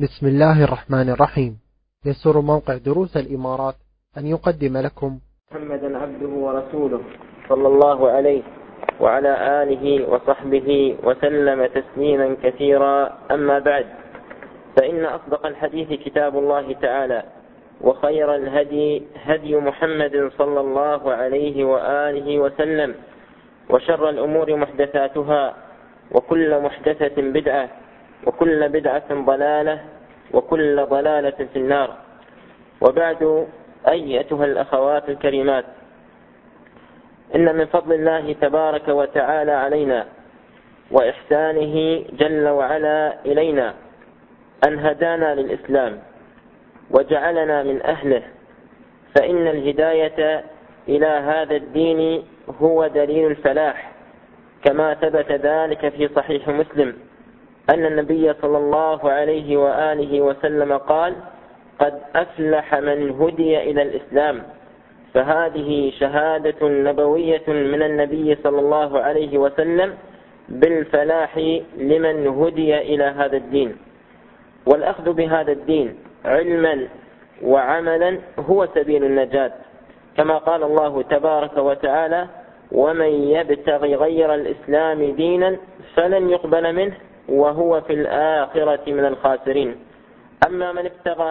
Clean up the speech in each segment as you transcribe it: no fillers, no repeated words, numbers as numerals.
بسم الله الرحمن الرحيم. يسر موقع دروس الإمارات أن يقدم لكم محمدا عبده ورسوله صلى الله عليه وعلى آله وصحبه وسلم تسليما كثيرا. أما بعد، فإن أصدق الحديث كتاب الله تعالى، وخير الهدي هدي محمد صلى الله عليه وآله وسلم، وشر الأمور محدثاتها، وكل محدثة بدعة، وكل بدعة ضلالة، وكل ضلالة في النار. وبعد، أيتها الأخوات الكريمات، إن من فضل الله تبارك وتعالى علينا وإحسانه جل وعلا إلينا أن هدانا للإسلام وجعلنا من أهله، فإن الهداية إلى هذا الدين هو دليل الفلاح، كما ثبت ذلك في صحيح مسلم أن النبي صلى الله عليه وآله وسلم قال: قد أفلح من هدي إلى الإسلام. فهذه شهادة نبوية من النبي صلى الله عليه وسلم بالفلاح لمن هدي إلى هذا الدين. والأخذ بهذا الدين علما وعملا هو سبيل النجاة، كما قال الله تبارك وتعالى: ومن يبتغي غير الإسلام دينا فلن يقبل منه وهو في الآخرة من الخاسرين. أما من ابتغى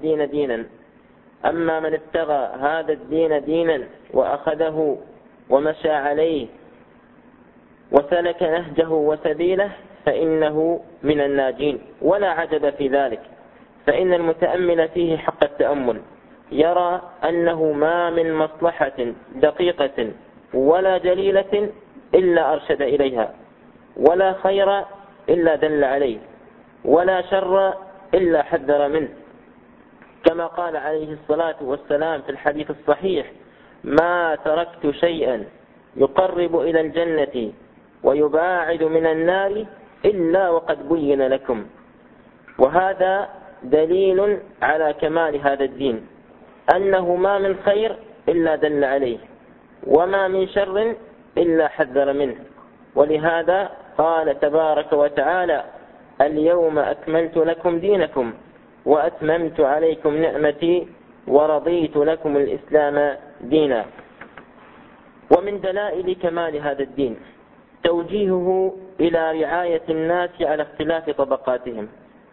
هذا الدين دينا وأخذه ومشى عليه وسلك نهجه وسبيله فإنه من الناجين، ولا عجب في ذلك، فإن المتأمل فيه حق التأمل يرى أنه ما من مصلحة دقيقة ولا جليلة إلا أرشد إليها، ولا خير إلا دل عليه، ولا شر إلا حذر منه، كما قال عليه الصلاة والسلام في الحديث الصحيح: ما تركت شيئا يقرب إلى الجنة ويباعد من النار إلا وقد بين لكم. وهذا دليل على كمال هذا الدين، أنه ما من خير إلا دل عليه، وما من شر إلا حذر منه. ولهذا قال تبارك وتعالى: اليوم أكملت لكم دينكم وأتممت عليكم نعمتي ورضيت لكم الإسلام دينا. ومن دلائل كمال هذا الدين توجيهه إلى رعاية الناس على اختلاف طبقاتهم،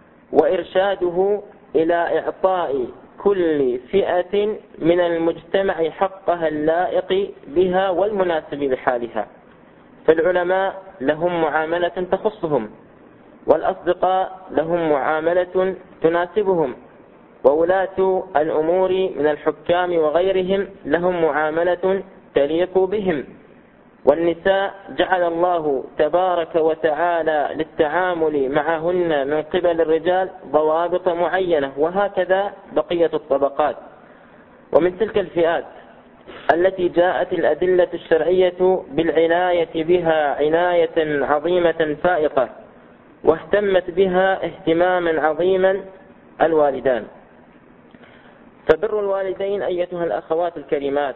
وإرشاده إلى إعطاء كل فئة من المجتمع حقها اللائق بها والمناسب لحالها. فالعلماء لهم معاملة تخصهم، والأصدقاء لهم معاملة تناسبهم، وولاة الأمور من الحكام وغيرهم لهم معاملة تليق بهم. والنساء جعل الله تبارك وتعالى للتعامل معهن من قبل الرجال ضوابط معينة، وهكذا بقية الطبقات. ومن تلك الفئات التي جاءت الأدلة الشرعية بالعناية بها عناية عظيمة فائقة، واهتمت بها اهتماما عظيما الوالدان. فبر الوالدين أيتها الأخوات الكريمات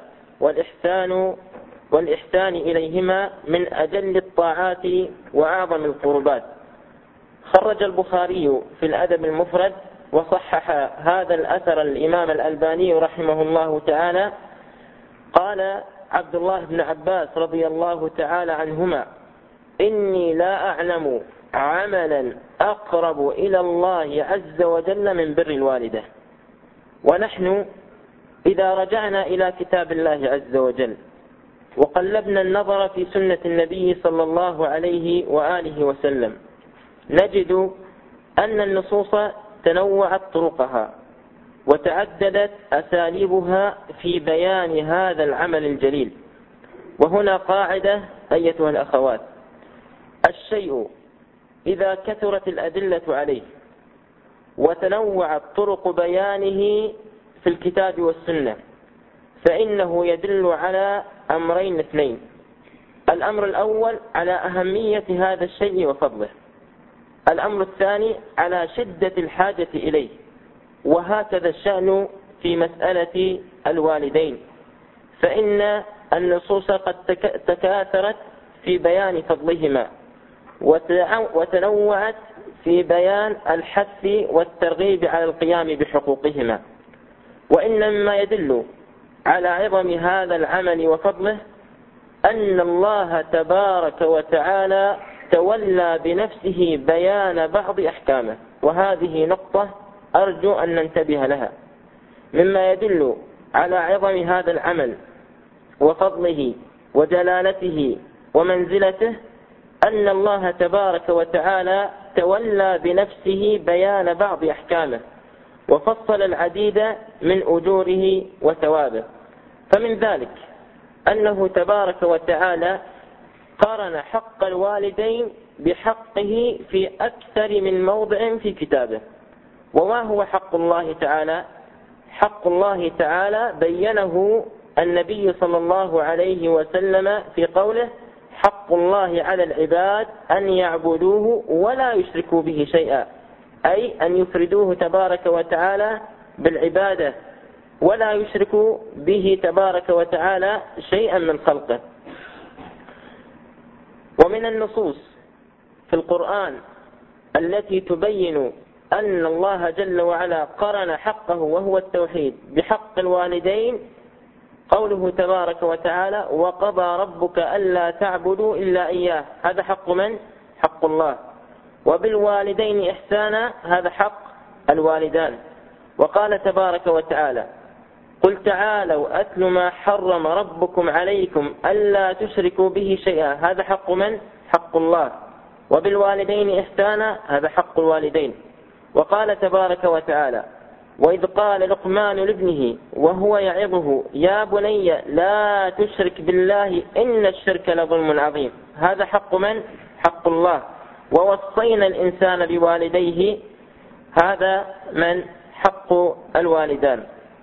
والإحسان إليهما من أجل الطاعات وأعظم القربات. خرج البخاري في الأدب المفرد وصحح هذا الأثر الإمام الألباني رحمه الله تعالى. قال عبد الله بن عباس رضي الله تعالى عنهما: إني لا أعلم عملا أقرب إلى الله عز وجل من بر الوالدة. ونحن إذا رجعنا إلى كتاب الله عز وجل وقلبنا النظر في سنة النبي صلى الله عليه وآله وسلم، نجد أن النصوص تنوعت طرقها وتعددت أساليبها في بيان هذا العمل الجليل. وهنا قاعدة أيتها الأخوات: الشيء إذا كثرت الأدلة عليه وتنوعت طرق بيانه في الكتاب والسنة فإنه يدل على أمرين اثنين: الأمر الأول على أهمية هذا الشيء وفضله، الأمر الثاني على شدة الحاجة إليه. وهكذا الشأن في مسألة الوالدين، فإن النصوص قد تكاثرت في بيان فضلهما وتنوعت في بيان الحث والترغيب على القيام بحقوقهما. وإن مما يدل على عظم هذا العمل وفضله أن الله تبارك وتعالى تولى بنفسه بيان بعض أحكامه، وهذه نقطة أرجو أن ننتبه لها. مما يدل على عظم هذا العمل وفضله وجلالته ومنزلته أن الله تبارك وتعالى تولى بنفسه بيان بعض أحكامه، وفصل العديد من أجوره وثوابه. فمن ذلك أنه تبارك وتعالى قارن حق الوالدين بحقه في أكثر من موضع في كتابه. وما هو حق الله تعالى؟ حق الله تعالى بينه النبي صلى الله عليه وسلم في قوله: حق الله على العباد أن يعبدوه ولا يشركوا به شيئا، أي أن يفردوه تبارك وتعالى بالعبادة ولا يشركوا به تبارك وتعالى شيئا من خلقه. ومن النصوص في القرآن التي تبين أن الله جل وعلا قرن حقه وهو التوحيد بحق الوالدين قوله تبارك وتعالى: وقضى ربك ألا تعبدوا إلا إياه. هذا حق من؟ حق الله. وبالوالدين إحسانا، هذا حق الوالدان. وقال تبارك وتعالى: قل تعالوا أتل ما حرم ربكم عليكم ألا تشركوا به شيئا. هذا حق من؟ حق الله. وبالوالدين إحسانا، هذا حق الوالدين. وقال تبارك وتعالى: وإذ قال لقمان لابنه وهو يعظه يا بني لا تشرك بالله إن الشرك لظلم عظيم. هذا حق من؟ حق الله. ووصينا الإنسان بوالديه، هذا من؟ حق الوالدان.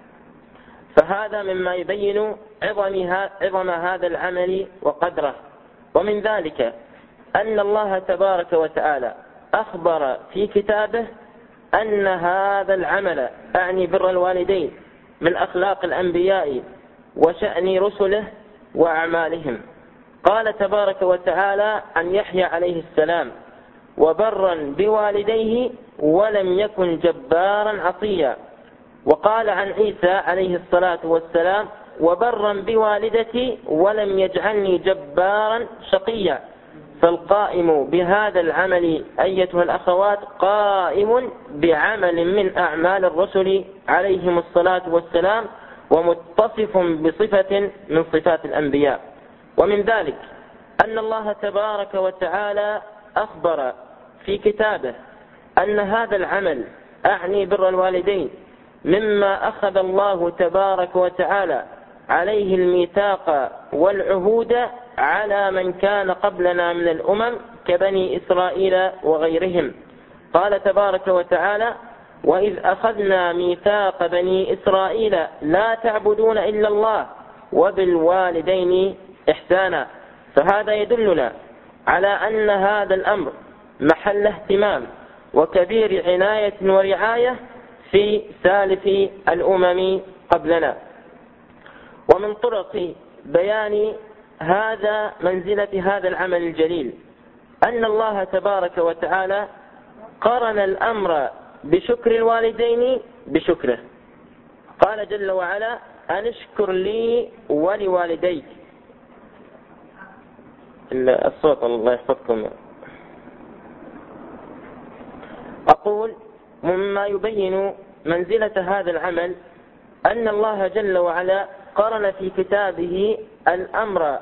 فهذا مما يبين عظم هذا العمل وقدره. ومن ذلك أن الله تبارك وتعالى أخبر في كتابه أن هذا العمل، أعني بر الوالدين، من أخلاق الأنبياء وشأن رسله وأعمالهم. قال تبارك وتعالى عن يحيى عليه السلام: وبرا بوالديه ولم يكن جبارا عصيا. وقال عن عيسى عليه الصلاة والسلام: وبرا بوالدتي ولم يجعلني جبارا شقيا. فالقائم بهذا العمل أيتها الأخوات قائم بعمل من أعمال الرسل عليهم الصلاة والسلام، ومتصف بصفة من صفات الأنبياء. ومن ذلك أن الله تبارك وتعالى أخبر في كتابه أن هذا العمل، أعني بر الوالدين، مما أخذ الله تبارك وتعالى عليه الميثاق والعهود على من كان قبلنا من الأمم كبني إسرائيل وغيرهم. قال تبارك وتعالى: وإذ أخذنا ميثاق بني إسرائيل لا تعبدون إلا الله وبالوالدين إحسانا. فهذا يدلنا على أن هذا الأمر محل اهتمام وكبير عناية ورعاية في سالف الأمم قبلنا. ومن طرق بيان هذا منزلة هذا العمل الجليل أن الله تبارك وتعالى قرن الأمر بشكر الوالدين بشكره. قال جل وعلا: أن اشكر لي ولوالديك. الصوت الله يحفظكم. أقول مما يبين منزلة هذا العمل أن الله جل وعلا قرن في كتابه الأمر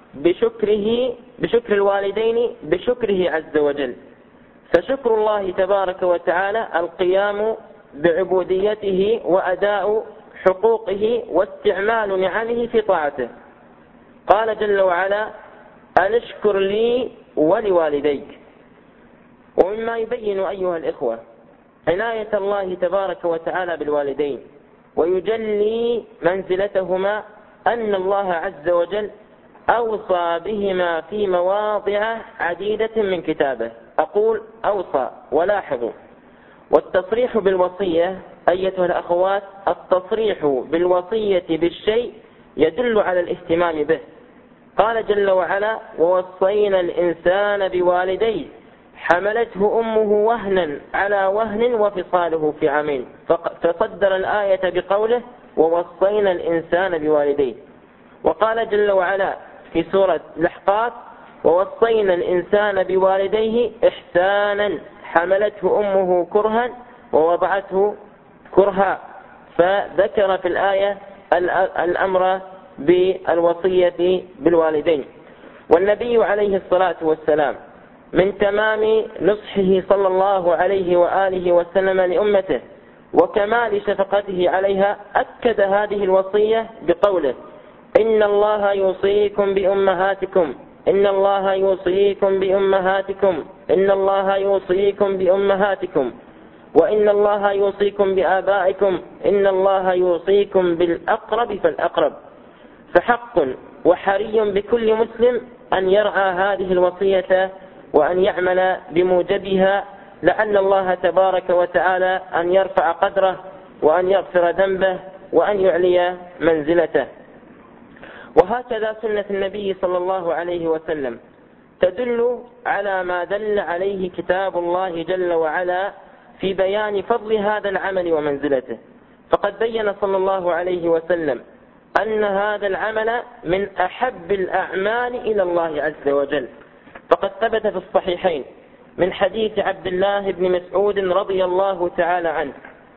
بشكر الوالدين بشكره عز وجل. فشكر الله تبارك وتعالى القيام بعبوديته وأداء حقوقه واستعمال نعمه في طاعته. قال جل وعلا: أن اشكر لي ولوالديك. ومما يبين أيها الإخوة عناية الله تبارك وتعالى بالوالدين ويجلي منزلتهما أن الله عز وجل أوصى بهما في مواضع عديدة من كتابه. أقول أوصى، ولاحظوا: والتصريح بالوصية أيتها الأخوات، التصريح بالوصية بالشيء يدل على الاهتمام به. قال جل وعلا: ووصينا الإنسان بوالديه حملته أمه وهنا على وهن وفصاله في عامين، فصدر الآية بقوله ووصينا الإنسان بوالديه. وقال جل وعلا في سورة الأحقاف ووصينا الإنسان بوالديه إحسانا حملته أمه كرها ووضعته كرها، فذكر في الآية الأمر بالوصية بالوالدين. والنبي عليه الصلاة والسلام من تمام نصحه صلى الله عليه وآله وسلم لأمته وكمال شفقته عليها أكد هذه الوصية بقوله إن الله يوصيكم بأمهاتكم إن الله يوصيكم بأمهاتكم إن الله يوصيكم بأمهاتكم وإن الله يوصيكم بآبائكم إن الله يوصيكم بالأقرب فالأقرب. فحق وحري بكل مسلم أن يرعى هذه الوصية وأن يعمل بموجبها لعل الله تبارك وتعالى أن يرفع قدره وأن يغفر ذنبه وأن يعلي منزلته. وهكذا سنة النبي صلى الله عليه وسلم تدل على ما دل عليه كتاب الله جل وعلا في بيان فضل هذا العمل ومنزلته. فقد بين صلى الله عليه وسلم أن هذا العمل من أحب الأعمال إلى الله عز وجل. فقد ثبت في الصحيحين من حديث عبد الله بن مسعود رضي الله تعالى عنه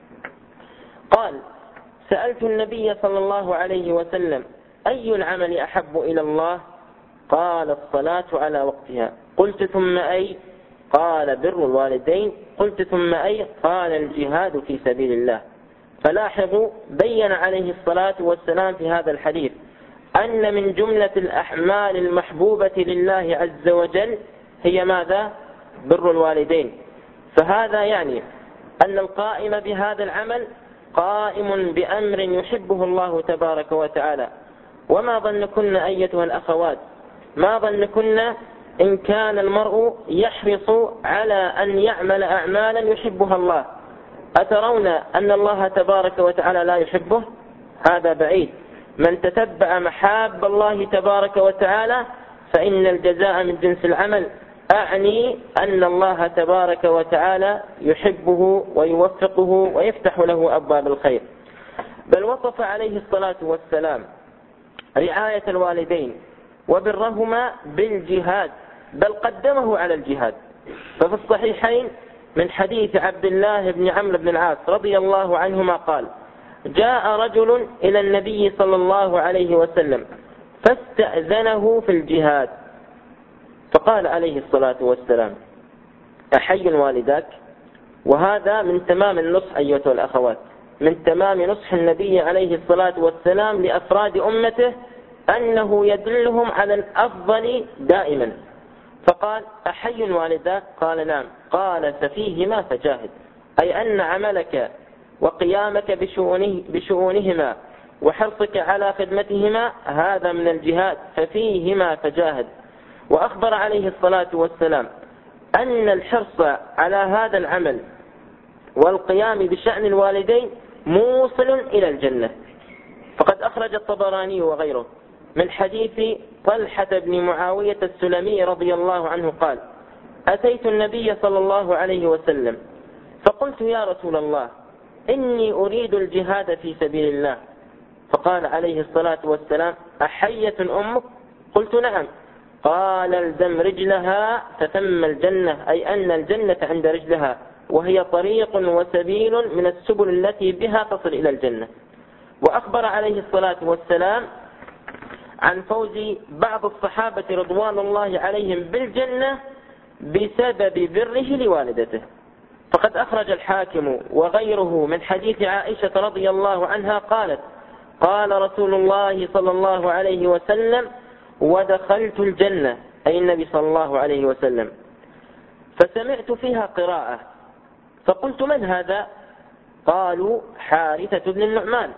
قال سألت النبي صلى الله عليه وسلم أي العمل أحب إلى الله؟ قال الصلاة على وقتها. قلت ثم أي؟ قال بر الوالدين. قلت ثم أي؟ قال الجهاد في سبيل الله. فلاحظوا بين عليه الصلاة والسلام في هذا الحديث أن من جملة الأعمال المحبوبة لله عز وجل هي ماذا؟ بر الوالدين. فهذا يعني أن القائم بهذا العمل قائم بأمر يحبه الله تبارك وتعالى. وما ظنكن أيتها الأخوات، ما ظنكن إن كان المرء يحرص على أن يعمل أعمالا يحبها الله، أترون أن الله تبارك وتعالى لا يحبه؟ هذا بعيد. من تتبع محاب الله تبارك وتعالى فإن الجزاء من جنس العمل، أعني أن الله تبارك وتعالى يحبه ويوفقه ويفتح له أبواب الخير. بل وصف عليه الصلاة والسلام رعاية الوالدين وبرهما بالجهاد، بل قدمه على الجهاد. ففي الصحيحين من حديث عبد الله بن عمرو بن العاص رضي الله عنهما قال جاء رجل إلى النبي صلى الله عليه وسلم فاستأذنه في الجهاد، فقال عليه الصلاة والسلام أحي والداك؟ وهذا من تمام النصح أيها الأخوات، من تمام نصح النبي عليه الصلاة والسلام لأفراد أمته أنه يدلهم على الأفضل دائما. فقال أحي والداك؟ قال نعم. قال ففيهما فجاهد، أي أن عملك وقيامك بشؤونهما وحرصك على خدمتهما هذا من الجهاد، ففيهما فجاهد. وأخبر عليه الصلاة والسلام أن الحرص على هذا العمل والقيام بشأن الوالدين موصل إلى الجنة. فقد أخرج الطبراني وغيره من حديث طلحة بن معاوية السلمي رضي الله عنه قال أتيت النبي صلى الله عليه وسلم فقلت يا رسول الله إني أريد الجهاد في سبيل الله. فقال عليه الصلاة والسلام أحية أمك؟ قلت نعم. قال الزم رجلها فثم الجنة، أي أن الجنة عند رجلها، وهي طريق وسبيل من السبل التي بها تصل إلى الجنة. وأخبر عليه الصلاة والسلام عن فوز بعض الصحابة رضوان الله عليهم بالجنة بسبب بره لوالدته. فقد أخرج الحاكم وغيره من حديث عائشة رضي الله عنها قالت قال رسول الله صلى الله عليه وسلم ودخلت الجنة، أي النبي صلى الله عليه وسلم، فسمعت فيها قراءة فقلت من هذا؟ قالوا حارثة بن النعمان.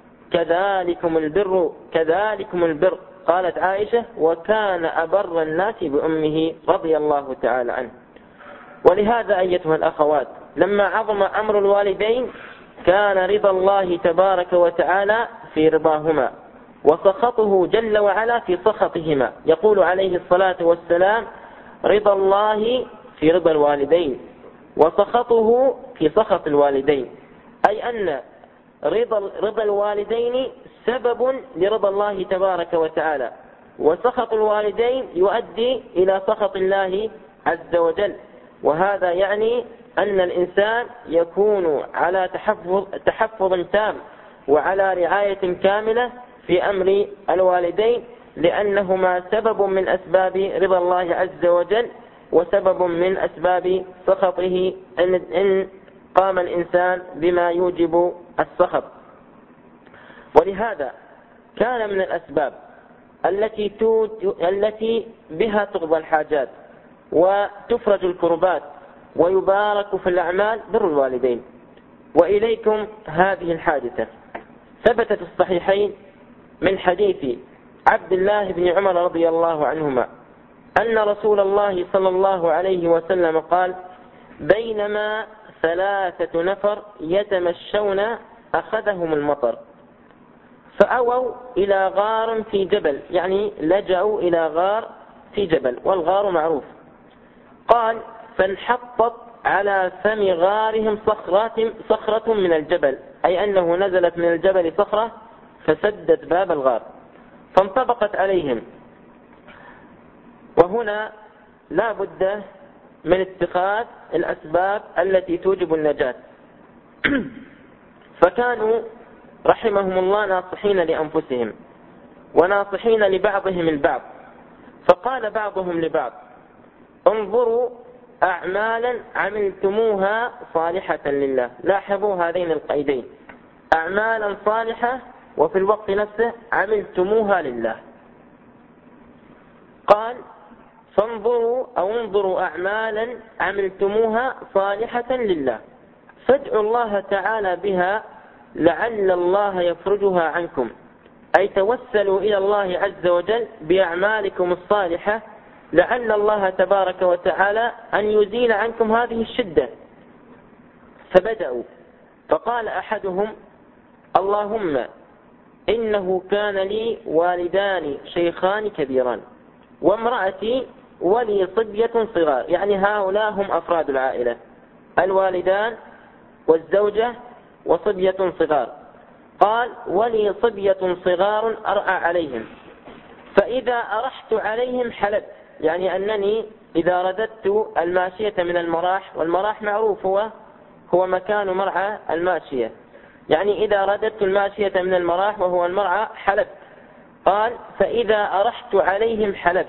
كذلكم البر كذلكم البر. قالت عائشة وكان أبر الناس بأمه رضي الله تعالى عنه. ولهذا أيتها الأخوات لما عظم أمر الوالدين كان رضا الله تبارك وتعالى في رضاهما وسخطه جل وعلا في سخطهما. يقول عليه الصلاة والسلام رضا الله في رضا الوالدين، وسخطه في سخط الوالدين، أي أن رضا الوالدين سبب لرضا الله تبارك وتعالى، وسخط الوالدين يؤدي إلى سخط الله عز وجل. وهذا يعني أن الإنسان يكون على تحفظ تام وعلى رعاية كاملة في أمر الوالدين، لأنهما سبب من أسباب رضا الله عز وجل وسبب من أسباب سخطه إن قام الإنسان بما يوجب السخط. ولهذا كان من الأسباب التي بها تقضى الحاجات وتفرج الكربات ويبارك في الأعمال بر الوالدين. وإليكم هذه الحادثة. ثبتت في الصحيحين من حديث عبد الله بن عمر رضي الله عنهما أن رسول الله صلى الله عليه وسلم قال: بينما 3 نفر يتمشون أخذهم المطر فأووا إلى غار في جبل، يعني لجأوا إلى غار في جبل، والغار معروف. قال: فانحطت على فم غارهم صخرة من الجبل، أي أنه نزلت من الجبل صخرة فسدت باب الغار فانطبقت عليهم. وهنا لا بد من اتخاذ الأسباب التي توجب النجاة. فكانوا رحمهم الله ناصحين لأنفسهم وناصحين لبعضهم البعض، فقال بعضهم لبعض: انظروا أعمالا عملتموها صالحة لله. لاحظوا هذين القيدين: أعمالا صالحة وفي الوقت نفسه عملتموها لله. قال: فانظروا أو انظروا أعمالا عملتموها صالحة لله فادعوا الله تعالى بها لعل الله يفرجها عنكم، أي توسلوا إلى الله عز وجل بأعمالكم الصالحة لعل الله تبارك وتعالى أن يزيل عنكم هذه الشدة. فبدأوا، فقال أحدهم: اللهم إنه كان لي والدان شيخان كبيران وامرأتي ولي صبية صغار، يعني هؤلاء هم أفراد العائلة: الوالدان والزوجة وصبية صغار. قال: ولي صبية صغار أرعى عليهم، فإذا أرحت عليهم حلبت، يعني أنني إذا رددت الماشية من المراح، والمراح معروف هو مكان مرعى الماشية، يعني إذا رددت الماشية من المراح وهو المرعى حلبت. قال: فإذا أرحت عليهم حلبت،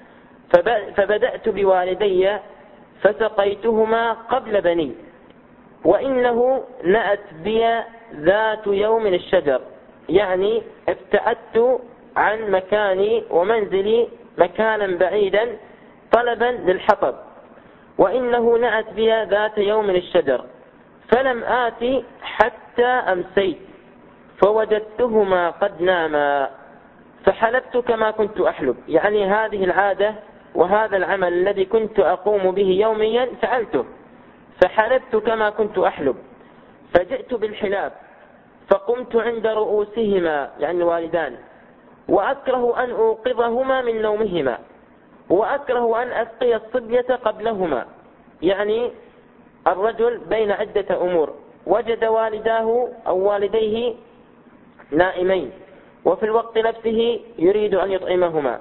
فبدأت بوالدي فسقيتهما قبل بني، وإنه نأت بي ذات يوم الشجر، يعني ابتعدت عن مكاني ومنزلي مكانا بعيدا طلبا للحطب، وإنه نأت بي ذات يوم الشجر فلم آتي حتى أمسيت فوجدتهما قد ناما فحلبت كما كنت أحلب، يعني هذه العادة وهذا العمل الذي كنت أقوم به يوميا فعلته، فحلبت كما كنت أحلب. فجئت بالحلاب فقمت عند رؤوسهما، يعني الوالدان، وأكره أن أوقظهما من نومهما، وأكره أن أسقي الصبية قبلهما، يعني الرجل بين عدة أمور: وجد والداه أو والديه نائمين، وفي الوقت نفسه يريد أن يطعمهما،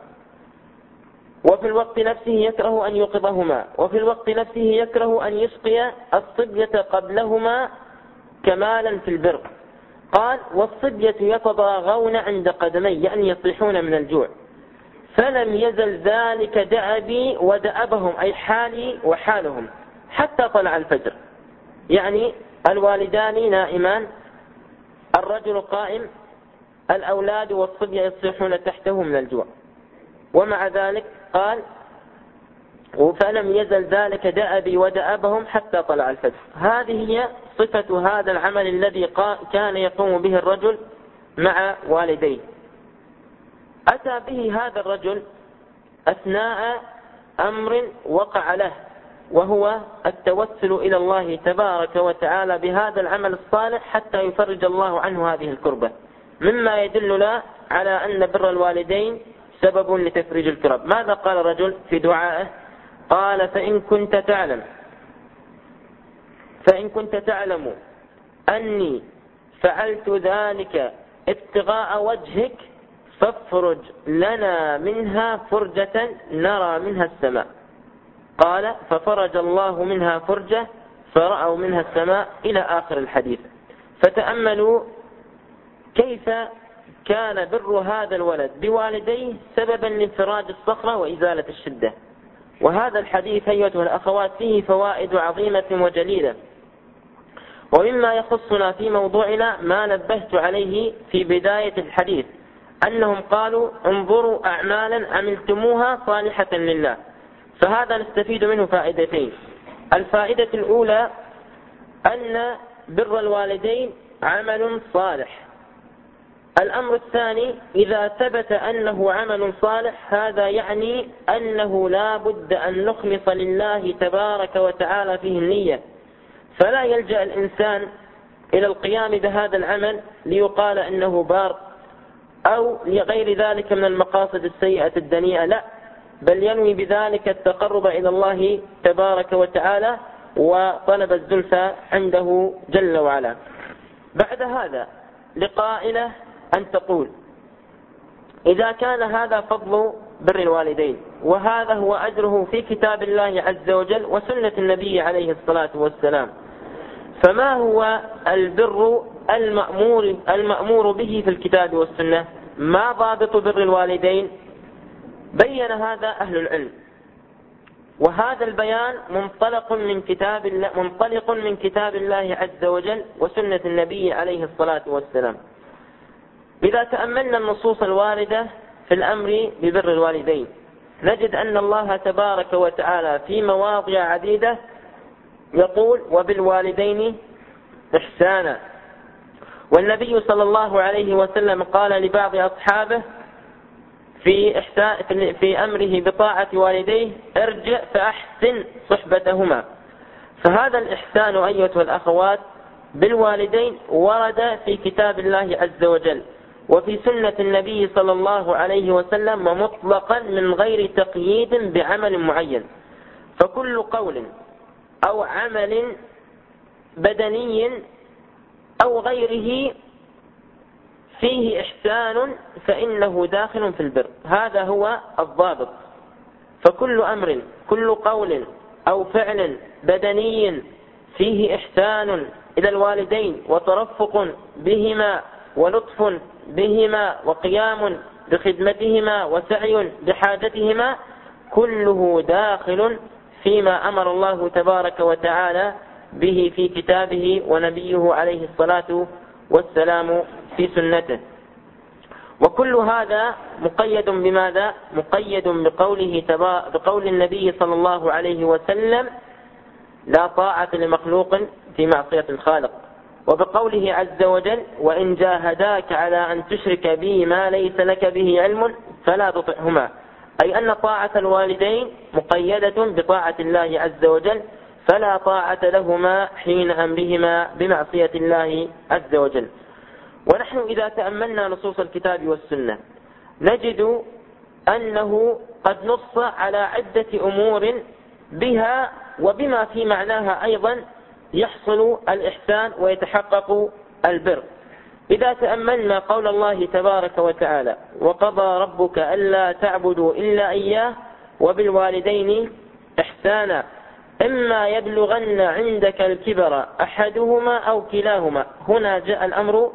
وفي الوقت نفسه يكره أن يوقظهما، وفي الوقت نفسه يكره أن يسقي الصبية قبلهما كمالا في البر. قال: والصبية يتضاغون عند قدمي، يعني يصيحون من الجوع، فلم يزل ذلك دأبي ودأبهم، أي حالي وحالهم، حتى طلع الفجر، يعني الوالدان نائمان، الرجل قائم، الأولاد والصبية يصيحون تحته من الجوع، ومع ذلك قال: فلم يزل ذلك دأبي ودأبهم حتى طلع الفجر. هذه هي صفة هذا العمل الذي كان يقوم به الرجل مع والديه. أتى به هذا الرجل أثناء أمر وقع له، وهو التوسل إلى الله تبارك وتعالى بهذا العمل الصالح حتى يفرج الله عنه هذه الكربة، مما يدلنا على أن بر الوالدين سبب لتفريج الكرب. ماذا قال الرجل في دعائه؟ قال فإن كنت تعلم أني فعلت ذلك ابتغاء وجهك فافرج لنا منها فرجة نرى منها السماء. قال ففرج الله منها فرجة فرأوا منها السماء إلى آخر الحديث. فتأملوا كيف كان بر هذا الولد بوالديه سببا لانفراج الصخرة وإزالة الشدة. وهذا الحديث أيها الأخوات فيه فوائد عظيمة وجليلة. ومما يخصنا في موضوعنا ما نبهت عليه في بداية الحديث، أنهم قالوا انظروا أعمالا عملتموها صالحة لله. فهذا نستفيد منه فائدتين. الفائدة الأولى أن بر الوالدين عمل صالح. الأمر الثاني إذا ثبت أنه عمل صالح هذا يعني أنه لا بد أن نخلص لله تبارك وتعالى فيه النية، فلا يلجأ الإنسان إلى القيام بهذا العمل ليقال أنه بار أو لغير ذلك من المقاصد السيئة الدنيئة، لا، بل ينوي بذلك التقرب إلى الله تبارك وتعالى وطلب الزلفى عنده جل وعلا. بعد هذا لقائلة أن تقول إذا كان هذا فضل بر الوالدين وهذا هو أجره في كتاب الله عز وجل وسنة النبي عليه الصلاة والسلام، فما هو البر المأمور به في الكتاب والسنة؟ ما ضابط بر الوالدين؟ بين هذا أهل العلم، وهذا البيان منطلق من كتاب الله عز وجل وسنة النبي عليه الصلاة والسلام. إذا تأملنا النصوص الواردة في الأمر ببر الوالدين نجد أن الله تبارك وتعالى في مواضع عديدة يقول وبالوالدين إحسانا. والنبي صلى الله عليه وسلم قال لبعض أصحابه في أمره بطاعة والديه ارجع فأحسن صحبتهما. فهذا الإحسان أيها الأخوات بالوالدين ورد في كتاب الله عز وجل وفي سنة النبي صلى الله عليه وسلم ومطلقا من غير تقييد بعمل معين. فكل قول أو عمل بدني أو غيره فيه إحسان فإنه داخل في البر، هذا هو الضابط. فكل أمر كل قول أو فعل بدني فيه إحسان إلى الوالدين وترفق بهما ولطف بهما وقيام بخدمتهما وسعي بحاجتهما كله داخل فيما أمر الله تبارك وتعالى به في كتابه ونبيه عليه الصلاة والسلام في سنته. وكل هذا مقيد بماذا؟ مقيد بقول النبي صلى الله عليه وسلم لا طاعة لمخلوق في معصية الخالق، وبقوله عز وجل وإن جاهداك على أن تشرك بي ما ليس لك به علم فلا تطعهما، أي أن طاعة الوالدين مقيدة بطاعة الله عز وجل، فلا طاعة لهما حين أمرهما بمعصية الله عز وجل. ونحن إذا تأملنا نصوص الكتاب والسنة نجد أنه قد نص على عدة أمور بها وبما في معناها أيضا يحصل الإحسان ويتحقق البر. إذا تأملنا قول الله تبارك وتعالى وقضى ربك ألا تعبدوا إلا إياه وبالوالدين إحسانا إما يبلغن عندك الكبر أحدهما أو كلاهما، هنا جاء الأمر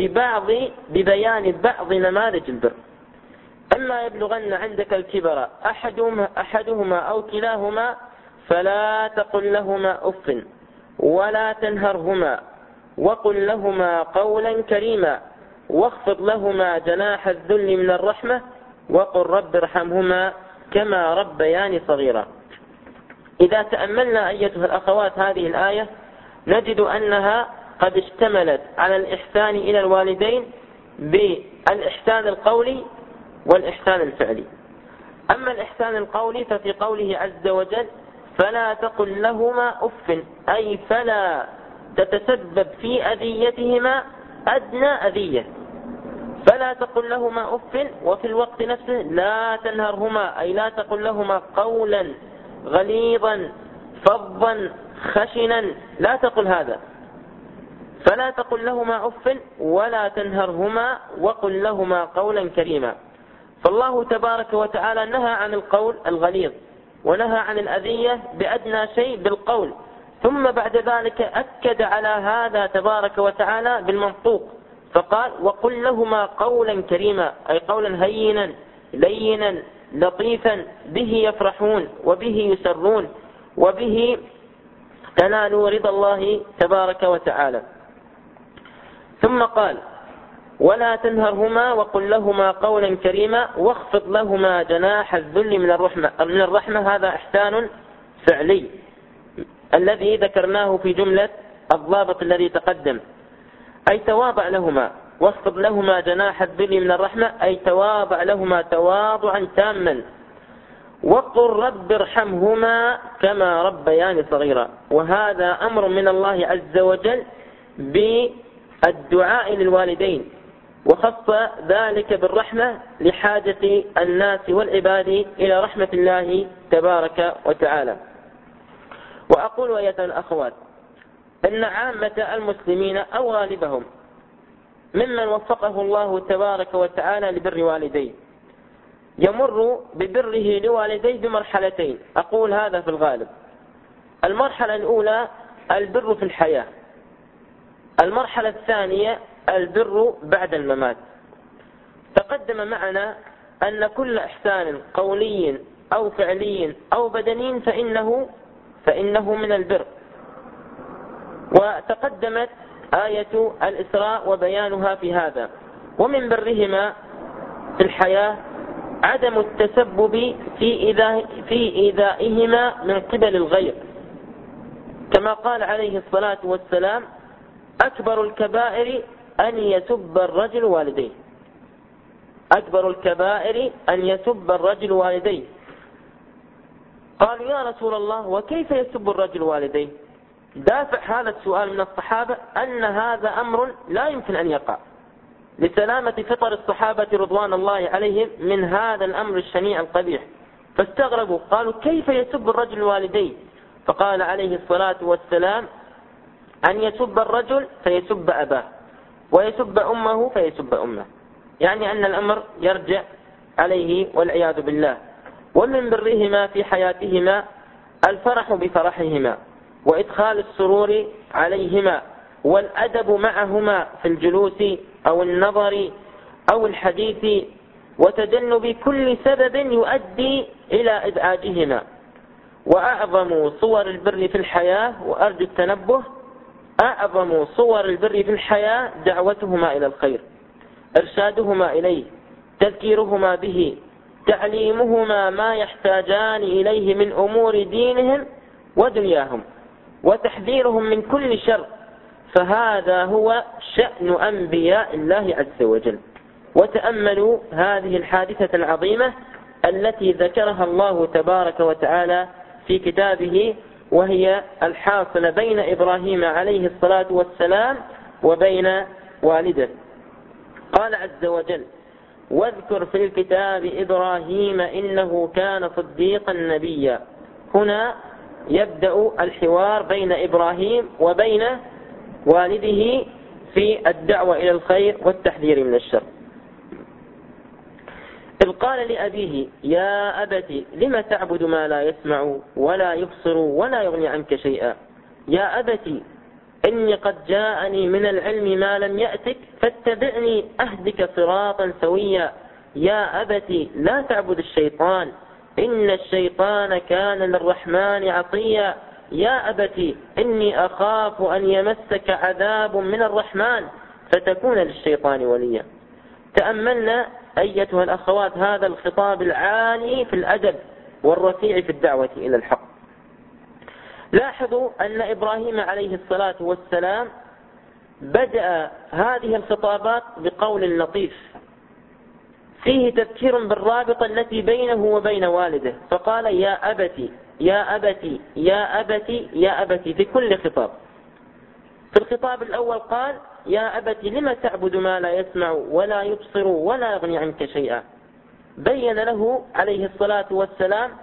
ببيان بعض نماذج البر. إما يبلغن عندك الكبر أحدهما أو كلاهما فلا تقل لهما أف ولا تنهرهما وقل لهما قولا كريما واخفض لهما جناح الذل من الرحمة وقل رب ارحمهما كما ربياني صغيرا. إذا تأملنا أيتها الأخوات هذه الآية نجد أنها قد اشتملت على الإحسان إلى الوالدين بالإحسان القولي والإحسان الفعلي. أما الإحسان القولي ففي قوله عز وجل فلا تقل لهما أف، أي فلا تتسبب في أذيتهما أدنى أذية، فلا تقل لهما أف، وفي الوقت نفسه لا تنهرهما، أي لا تقل لهما قولا غليظا فظا خشنا، لا تقل هذا. فلا تقل لهما أف ولا تنهرهما وقل لهما قولا كريما. فالله تبارك وتعالى نهى عن القول الغليظ، ونهى عن الأذية بأدنى شيء بالقول، ثم بعد ذلك أكد على هذا تبارك وتعالى بالمنطوق، فقال وقل لهما قولا كريما، أي قولا هينا لينا لطيفا به يفرحون وبه يسرون وبه تنالوا رضا الله تبارك وتعالى. ثم قال ولا تنهرهما وقل لهما قولا كريما واخفض لهما جناح الذل من الرحمة. هذا إحسان فعلي الذي ذكرناه في جملة الضابط الذي تقدم، أي تواضع لهما. واخفض لهما جناح الذل من الرحمة، أي تواضع لهما تواضعا تاما. وقل رب ارحمهما كما ربياني صغيرا. وهذا أمر من الله عز وجل بالدعاء للوالدين، وخص ذلك بالرحمة لحاجة الناس والعباد إلى رحمة الله تبارك وتعالى. وأقول أيها الأخوات أن عامة المسلمين أو غالبهم ممن وفقه الله تبارك وتعالى لبر والديه يمر ببره لوالديه بمرحلتين. أقول هذا في الغالب. المرحلة الأولى البر في الحياة، المرحلة الثانية البر بعد الممات. تقدم معنا أن كل إحسان قولي أو فعلي أو بدني فإنه من البر. وتقدمت آية الإسراء وبيانها في هذا. ومن برهما في الحياة عدم التسبب في إيذائهما من قبل الغير، كما قال عليه الصلاة والسلام أكبر الكبائر أن يسب الرجل والديه. أكبر الكبائر أن يسب الرجل والديه. قالوا يا رسول الله وكيف يسب الرجل والديه؟ دافع هذا السؤال من الصحابة أن هذا أمر لا يمكن أن يقع، لسلامة فطر الصحابة رضوان الله عليهم من هذا الأمر الشنيع القبيح. فاستغربوا قالوا كيف يسب الرجل والديه؟ فقال عليه الصلاة والسلام أن يسب الرجل فيسب أباه، ويسب أمه فيسب أمه، يعني أن الأمر يرجع عليه والعياذ بالله. ومن برهما في حياتهما الفرح بفرحهما وإدخال السرور عليهما والأدب معهما في الجلوس أو النظر أو الحديث، وتجنب كل سبب يؤدي إلى إزعاجهما. وأعظم صور البر في الحياة، وأرجو التنبه، أعظم صور البر في الحياة دعوتهما إلى الخير، إرشادهما إليه، تذكيرهما به، تعليمهما ما يحتاجان إليه من أمور دينهم ودنياهم، وتحذيرهم من كل شر. فهذا هو شأن أنبياء الله عز وجل. وتأملوا هذه الحادثة العظيمة التي ذكرها الله تبارك وتعالى في كتابه، وهي الحاصلة بين إبراهيم عليه الصلاة والسلام وبين والده. قال عز وجل واذكر في الكتاب إبراهيم إنه كان صديقا نبيا. هنا يبدأ الحوار بين إبراهيم وبين والده في الدعوة إلى الخير والتحذير من الشر. إذ قال لأبيه يا أبت لم تعبد ما لا يسمع ولا يبصر ولا يغني عنك شيئا، يا أبت إني قد جاءني من العلم ما لم يأتك فاتبعني أهدك صراطا سويا، يا أبت لا تعبد الشيطان إن الشيطان كان للرحمن عصيا، يا أبت إني أخاف أن يمسك عذاب من الرحمن فتكون للشيطان وليا. تأملنا أيتها الأخوات هذا الخطاب العالي في الأدب والرفيع في الدعوة إلى الحق. لاحظوا أن إبراهيم عليه الصلاة والسلام بدأ هذه الخطابات بقول لطيف فيه تذكير بالرابطة التي بينه وبين والده، فقال يا أبتي يا أبتي يا أبتي يا أبتي في كل خطاب. في الخطاب الأول قال يا أبتي لما تعبد ما لا يسمع ولا يبصر ولا يغني عنك شيئا. بين له عليه الصلاة والسلام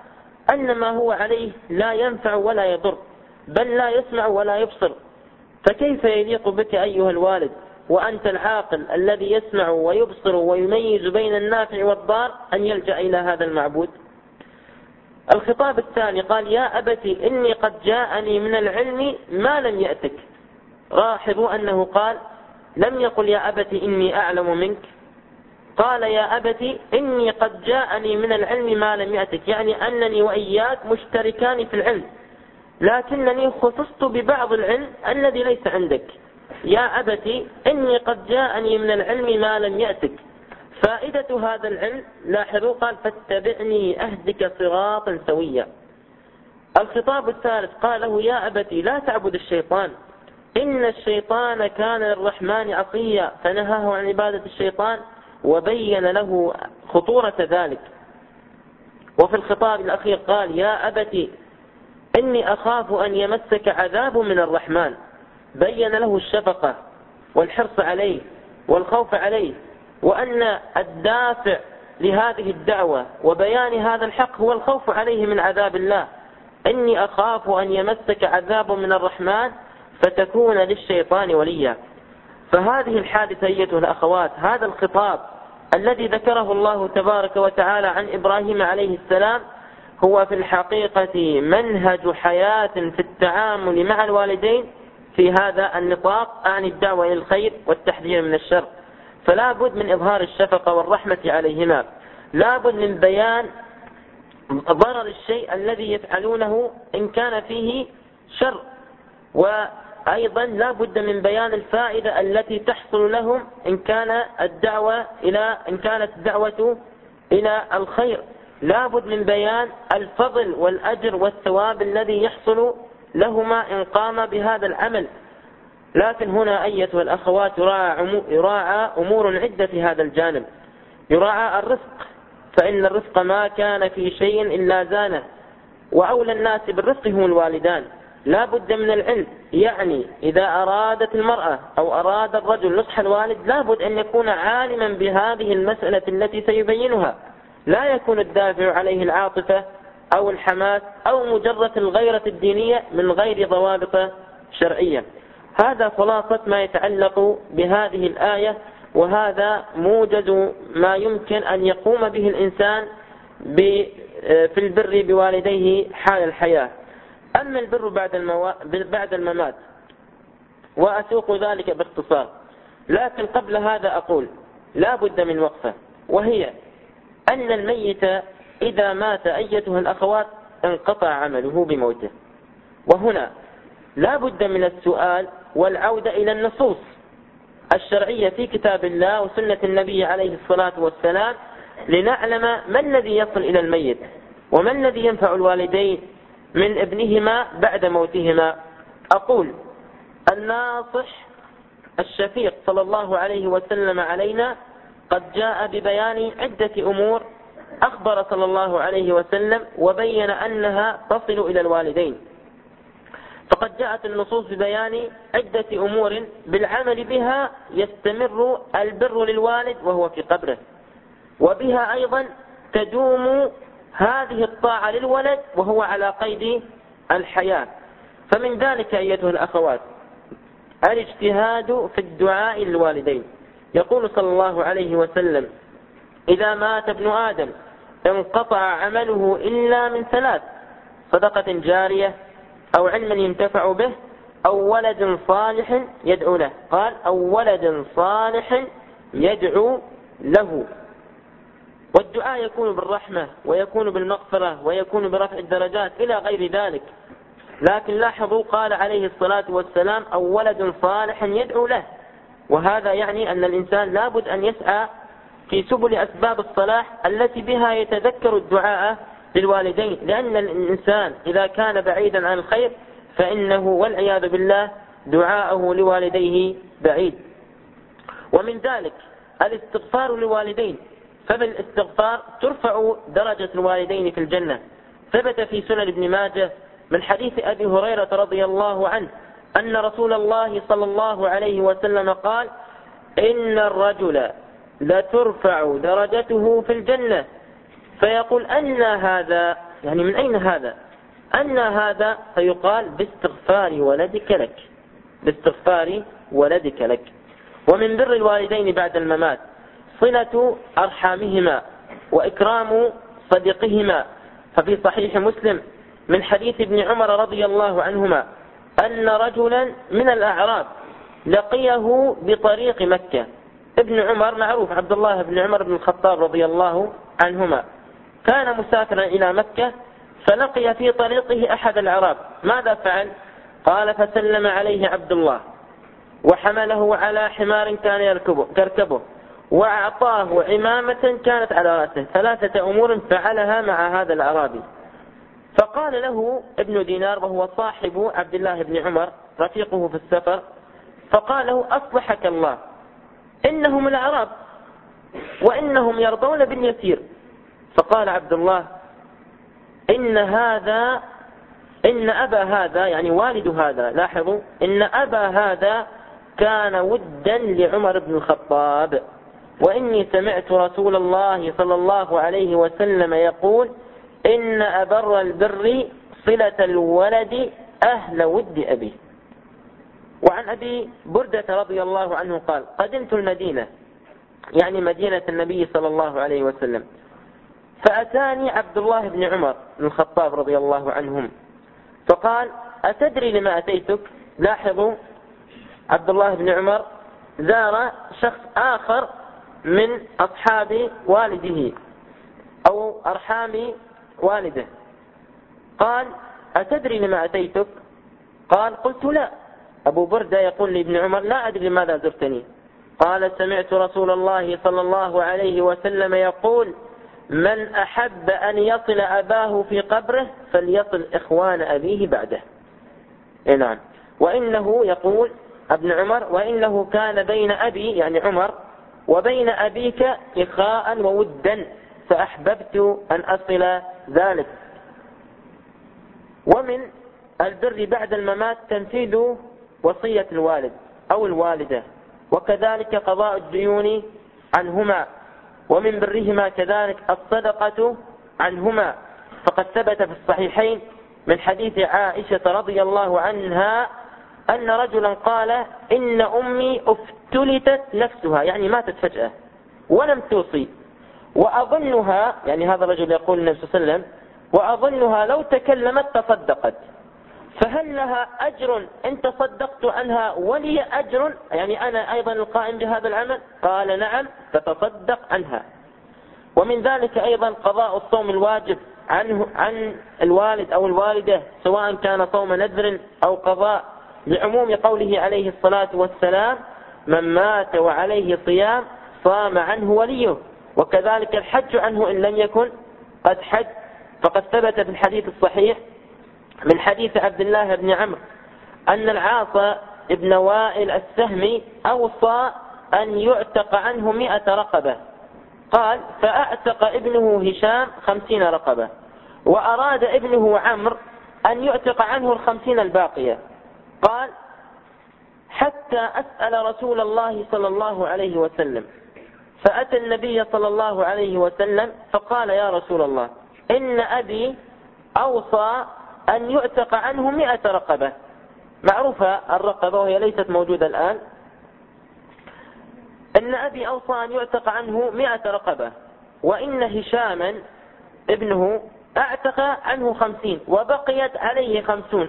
أن ما هو عليه لا ينفع ولا يضر، بل لا يسمع ولا يبصر. فكيف يليق بك أيها الوالد وأنت العاقل الذي يسمع ويبصر ويميز بين النافع والضار أن يلجأ إلى هذا المعبود؟ الخطاب الثاني قال: يا أبتي إني قد جاءني من العلم ما لم يأتك. لاحظوا أنه قال لم يقل يا أبتي إني أعلم منك، قال يا أبتي إني قد جاءني من العلم ما لم يأتك، يعني أنني وإياك مشتركان في العلم، لكنني خصصت ببعض العلم الذي ليس عندك. يا أبتي إني قد جاءني من العلم ما لم يأتك. فائدة هذا العلم، لاحظوا قال فاتبعني أهدك صراطا سويا. الخطاب الثالث قال له: يا أبتي لا تعبد الشيطان، إن الشيطان كان للرحمن عصيا، فنهاه عن عبادة الشيطان وبين له خطورة ذلك. وفي الخطاب الأخير قال: يا أبتي إني أخاف أن يمسك عذاب من الرحمن، بين له الشفقة والحرص عليه والخوف عليه، وأن الدافع لهذه الدعوة وبيان هذا الحق هو الخوف عليه من عذاب الله. إني أخاف أن يمسك عذاب من الرحمن فتكون للشيطان وليا. فهذه الحادثة أيتها الأخوات، هذا الخطاب الذي ذكره الله تبارك وتعالى عن إبراهيم عليه السلام هو في الحقيقة منهج حياة في التعامل مع الوالدين في هذا النطاق عن الدعوة إلى الخير والتحذير من الشر. فلا بد من إظهار الشفقة والرحمة عليهما، لا بد من بيان ضرر الشيء الذي يفعلونه إن كان فيه شر، وأيضا لا بد من بيان الفائدة التي تحصل لهم إن كانت الدعوة إلى الخير. لا بد من بيان الفضل والأجر والثواب الذي يحصل لهما إن قام بهذا العمل. لكن هنا أيتها الأخوات يراعى أمور عدة في هذا الجانب. يراعى الرفق، فإن الرفق ما كان في شيء إلا زانه، وأولى الناس بالرفق هم الوالدان. لا بد من العلم، يعني إذا أرادت المرأة أو أراد الرجل نصح الوالد لا بد أن يكون عالما بهذه المسألة التي سيبينها، لا يكون الدافع عليه العاطفة أو الحماس أو مجرد الغيرة الدينية من غير ضوابط شرعية. هذا خلاصة ما يتعلق بهذه الآية، وهذا موجز ما يمكن أن يقوم به الإنسان في البر بوالديه حال الحياة. أما البر بعد الممات وأسوق ذلك باختصار، لكن قبل هذا أقول لا بد من وقفة، وهي أن الميت إذا مات أيتها الأخوات انقطع عمله بموته. وهنا لا بد من السؤال والعودة إلى النصوص الشرعية في كتاب الله وسنة النبي عليه الصلاة والسلام لنعلم ما الذي يصل إلى الميت وما الذي ينفع الوالدين من ابنهما بعد موتهما. أقول الناصح الشفيق صلى الله عليه وسلم علينا قد جاء ببيان عدة أمور أخبر صلى الله عليه وسلم وبين أنها تصل إلى الوالدين. فقد جاءت النصوص ببيان عدة أمور بالعمل بها يستمر البر للوالد وهو في قبره، وبها أيضا تدوم هذه الطاعة للولد وهو على قيد الحياة. فمن ذلك أيتها الأخوات الاجتهاد في الدعاء للوالدين. يقول صلى الله عليه وسلم: إذا مات ابن آدم انقطع عمله إلا من ثلاث: صدقة جارية أو علم ينتفع به أو ولد صالح يدعو له. قال: أو ولد صالح يدعو له. والدعاء يكون بالرحمة ويكون بالمغفرة ويكون برفع الدرجات إلى غير ذلك. لكن لاحظوا قال عليه الصلاة والسلام: أو ولد صالح يدعو له، وهذا يعني أن الإنسان لابد أن يسعى في سبل أسباب الصلاح التي بها يتذكر الدعاء للوالدين، لأن الإنسان إذا كان بعيدا عن الخير فإنه والعياذ بالله دعاءه لوالديه بعيد. ومن ذلك الاستغفار للوالدين، فبالاستغفار ترفع درجة الوالدين في الجنة. ثبت في سنن ابن ماجه من حديث أبي هريرة رضي الله عنه أن رسول الله صلى الله عليه وسلم قال: إن الرجل لترفع درجته في الجنة، فيقول: أن هذا؟ يعني من أين هذا؟ أن هذا فيقال باستغفار ولدك لك، باستغفار ولدك لك. ومن بر الوالدين بعد الممات صلة أرحامهما وإكرام صديقهما. ففي صحيح مسلم من حديث ابن عمر رضي الله عنهما أن رجلا من الأعراب لقيه بطريق مكة. ابن عمر معروف، عبد الله بن عمر بن الخطاب رضي الله عنهما، كان مسافرا إلى مكة فلقي في طريقه أحد الأعراب. ماذا فعل؟ قال فسلم عليه عبد الله وحمله على حمار كان يركبه وأعطاه عمامة كانت على رأسه. 3 أمور فعلها مع هذا الأعرابي. فقال له ابن دينار وهو صاحب عبد الله بن عمر رفيقه في السفر، فقال له أصلحك الله، إنهم الأعراب وإنهم يرضون باليسير. فقال عبد الله إن أبا هذا، يعني والد هذا، لاحظوا، إن أبا هذا كان ودا لعمر بن الخطاب، وإني سمعت رسول الله صلى الله عليه وسلم يقول إن أبر البر صلة الولد أهل ود أبيه. وعن أبي بردة رضي الله عنه قال قدمت المدينة، يعني مدينة النبي صلى الله عليه وسلم، فأتاني عبد الله بن عمر بن الخطاب رضي الله عنهم فقال أتدري لما أتيتك؟ لاحظوا، عبد الله بن عمر زار شخص آخر من أصحاب والده أو أرحام والده. قال أتدري لما أتيتك؟ قال قلت لا. أبو بردة يقول لابن عمر لا أدري لماذا زرتني. قال سمعت رسول الله صلى الله عليه وسلم يقول من أحب أن يصل أباه في قبره فليصل إخوان أبيه بعده. نعم. وإنه يقول ابن عمر وإنه كان بين أبي، يعني عمر، وبين أبيك إخاء وودا فأحببت أن أصل ذلك. ومن البر بعد الممات تنفيذ وصية الوالد أو الوالدة، وكذلك قضاء الديون عنهما. ومن برهما كذلك الصدقة عنهما، فقد ثبت في الصحيحين من حديث عائشة رضي الله عنها أن رجلا قال إن أمي افتلتت نفسها، يعني ماتت فجأة ولم توصي، وأظنها، يعني هذا الرجل يقول النبي صلى الله عليه وسلم، وأظنها لو تكلمت تصدقت، فهل لها أجر إن تصدقت عنها ولي أجر، يعني أنا أيضا القائم بهذا العمل؟ قال نعم، فتصدق عنها. ومن ذلك أيضا قضاء الصوم الواجب عن الوالد أو الوالدة، سواء كان صوم نذر أو قضاء، لعموم قوله عليه الصلاة والسلام من مات وعليه صيام صام عنه وليه. وكذلك الحج عنه إن لم يكن قد حج، فقد ثبت في الحديث الصحيح من حديث عبد الله بن عمرو أن العاص ابن وائل السهمي أوصى أن يعتق عنه 100 رقبة. قال فأعتق ابنه هشام 50 رقبة، وأراد ابنه عمرو أن يعتق عنه 50 الباقية. قال حتى أسأل رسول الله صلى الله عليه وسلم، فأتى النبي صلى الله عليه وسلم فقال يا رسول الله إن أبي أوصى أن يعتق عنه 100 رقبة. معروفة الرقبة وهي ليست موجودة الآن. إن أبي أوصى أن يعتق عنه 100 رقبة، وإن هشاما ابنه أعتق عنه 50 وبقيت عليه 50،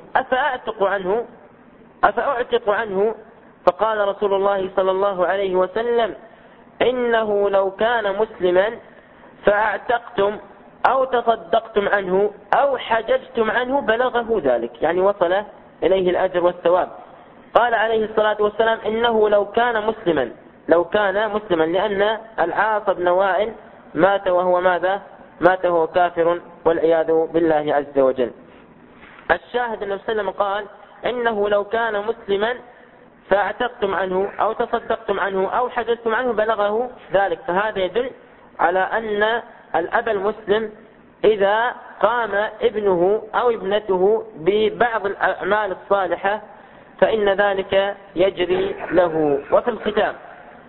أفأعتق عنه؟ فقال رسول الله صلى الله عليه وسلم إنه لو كان مسلما فأعتقتم أو تصدقتم عنه أو حججتم عنه بلغه ذلك، يعني وصل إليه الأجر والثواب. قال عليه الصلاة والسلام إنه لو كان مسلما، لأن العاص بن وائل مات وهو ماذا؟ مات وهو كافر والعياذ بالله عز وجل. الشاهد النبي صلى الله عليه وسلم قال إنه لو كان مسلما فاعتقتم عنه أو تصدقتم عنه أو حججتم عنه بلغه ذلك. فهذا يدل على أن الأب المسلم إذا قام ابنه أو ابنته ببعض الأعمال الصالحة فإن ذلك يجري له. وفي الختام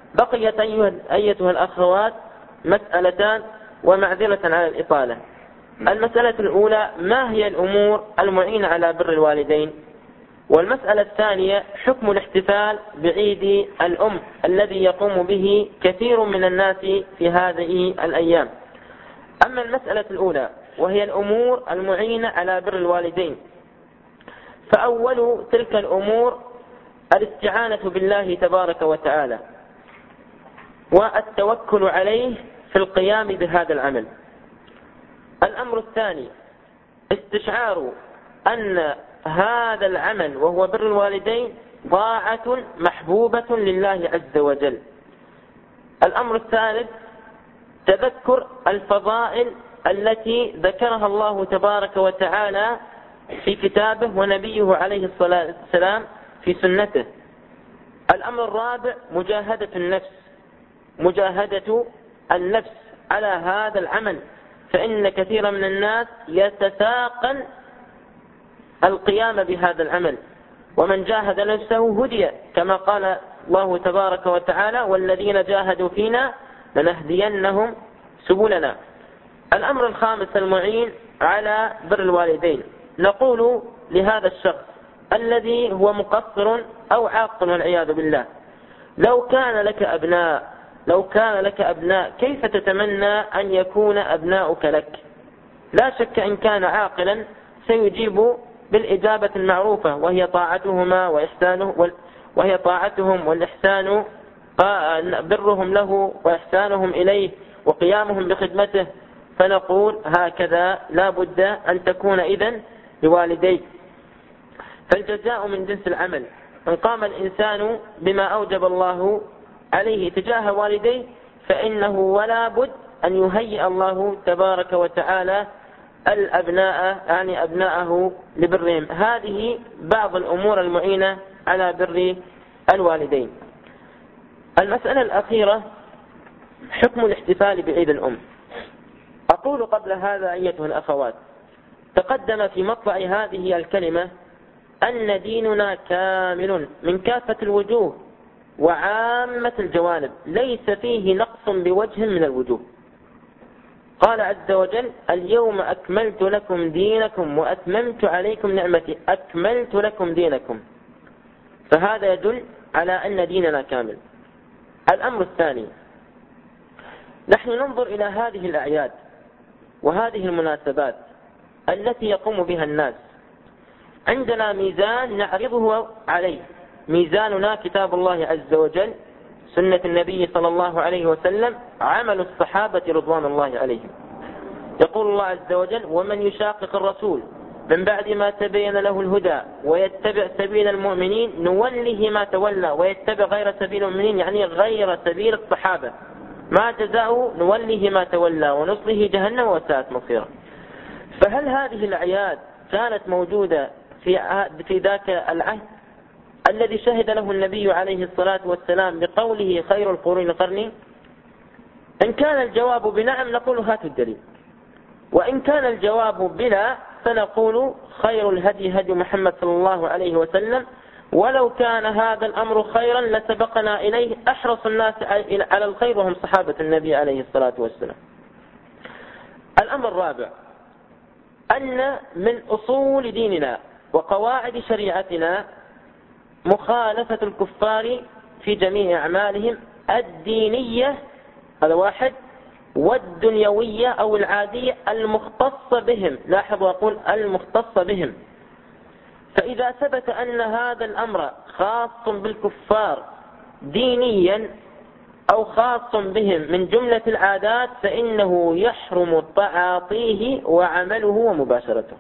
بقيت أيتها الأخوات مسألتان، ومعذرة على الإطالة. المسألة الأولى: ما هي الأمور المعينة على بر الوالدين؟ والمسألة الثانية: حكم الاحتفال بعيد الأم الذي يقوم به كثير من الناس في هذه الأيام. أما المسألة الأولى وهي الأمور المعينة على بر الوالدين، فأول تلك الأمور الاستعانة بالله تبارك وتعالى والتوكل عليه في القيام بهذا العمل. الأمر الثاني: استشعار أن هذا العمل وهو بر الوالدين طاعة محبوبة لله عز وجل. الأمر الثالث: تذكر الفضائل التي ذكرها الله تبارك وتعالى في كتابه ونبيه عليه الصلاة والسلام في سنته. الأمر الرابع: مجاهدة النفس على هذا العمل، فإن كثيرا من الناس يتساقل القيام بهذا العمل، ومن جاهد نفسه هدي، كما قال الله تبارك وتعالى: والذين جاهدوا فينا لنهدينهم سبلنا. الأمر الخامس المعين على بر الوالدين: نقول لهذا الشخص الذي هو مقصر أو عاق والعياذ بالله: لو كان لك أبناء كيف تتمنى أن يكون أبناؤك لك؟ لا شك إن كان عاقلا سيجيب بالإجابة المعروفة، وهي طاعتهم والإحسان، برهم له وإحسانهم إليه وقيامهم بخدمته. فنقول هكذا لا بد أن تكون إذن لوالديك، فالجزاء من جنس العمل. إن قام الإنسان بما أوجب الله عليه تجاه والديه فإنه ولا بد أن يهيئ الله تبارك وتعالى أبناءه لبرهم. هذه بعض الأمور المعينة على بر الوالدين. المسألة الأخيرة: حكم الاحتفال بعيد الأم. أقول قبل هذا أيتها الأخوات، تقدم في مطلع هذه الكلمة أن ديننا كامل من كافة الوجوه وعامة الجوانب، ليس فيه نقص بوجه من الوجوه. قال عز وجل: اليوم أكملت لكم دينكم وأتممت عليكم نعمتي، أكملت لكم دينكم، فهذا يدل على أن ديننا كامل. الأمر الثاني: نحن ننظر إلى هذه الأعياد وهذه المناسبات التي يقوم بها الناس، عندنا ميزان نعرضه عليه، ميزاننا كتاب الله عز وجل، سنة النبي صلى الله عليه وسلم، عمل الصحابة رضوان الله عليهم. يقول الله عز وجل: ومن يشاقق الرسول من بعد ما تبين له الهدى ويتبع سبيل المؤمنين نوله ما تولى ويتبع غير سبيل المؤمنين، يعني غير سبيل الصحابة، ما جزاؤه نوله ما تولى ونصله جهنم وساءت مصيرا. فهل هذه الأعياد كانت موجودة في ذاك العهد الذي شهد له النبي عليه الصلاة والسلام بقوله: خير القرون قرني؟ إن كان الجواب بنعم نقول هاتوا الدليل، وإن كان الجواب بلا فنقول خير الهدي هدي محمد صلى الله عليه وسلم، ولو كان هذا الأمر خيرا لسبقنا إليه أحرص الناس على الخير وهم صحابة النبي عليه الصلاة والسلام. الأمر الرابع: أن من أصول ديننا وقواعد شريعتنا مخالفة الكفار في جميع أعمالهم الدينية، هذا واحد، والدنيوية أو العادية المختصة بهم. لاحظوا أقول المختصة بهم. فإذا ثبت أن هذا الأمر خاص بالكفار دينيا أو خاص بهم من جملة العادات فإنه يحرم تعاطيه وعمله ومباشرته.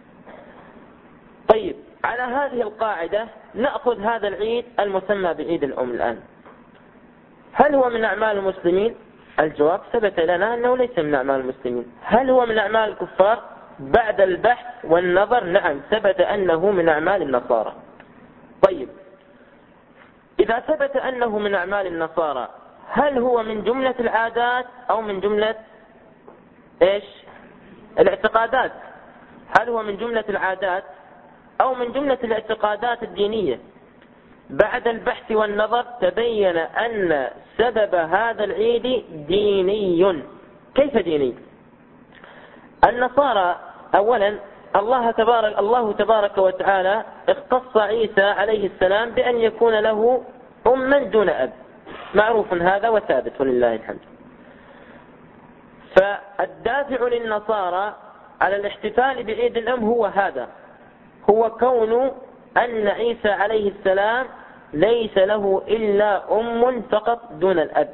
طيب، على هذه القاعدة نأخذ هذا العيد المسمى بعيد الأم الآن، هل هو من أعمال المسلمين؟ الجواب ثبت لنا أنه ليس من أعمال المسلمين. هل هو من أعمال الكفار؟ بعد البحث والنظر نعم ثبت أنه من أعمال النصارى. طيب، إذا ثبت أنه من أعمال النصارى هل هو من جملة العادات أو من جملة الاعتقادات؟ هل هو من جملة العادات أو من جملة الاعتقادات الدينية؟ بعد البحث والنظر تبين أن سبب هذا العيد ديني. كيف ديني؟ النصارى أولا الله تبارك وتعالى اختص عيسى عليه السلام بأن يكون له أما دون أب، معروف هذا وثابت ولله الحمد. فالدافع للنصارى على الاحتفال بعيد الأم هو هذا، هو كون أن عيسى عليه السلام ليس له إلا أم فقط دون الأب.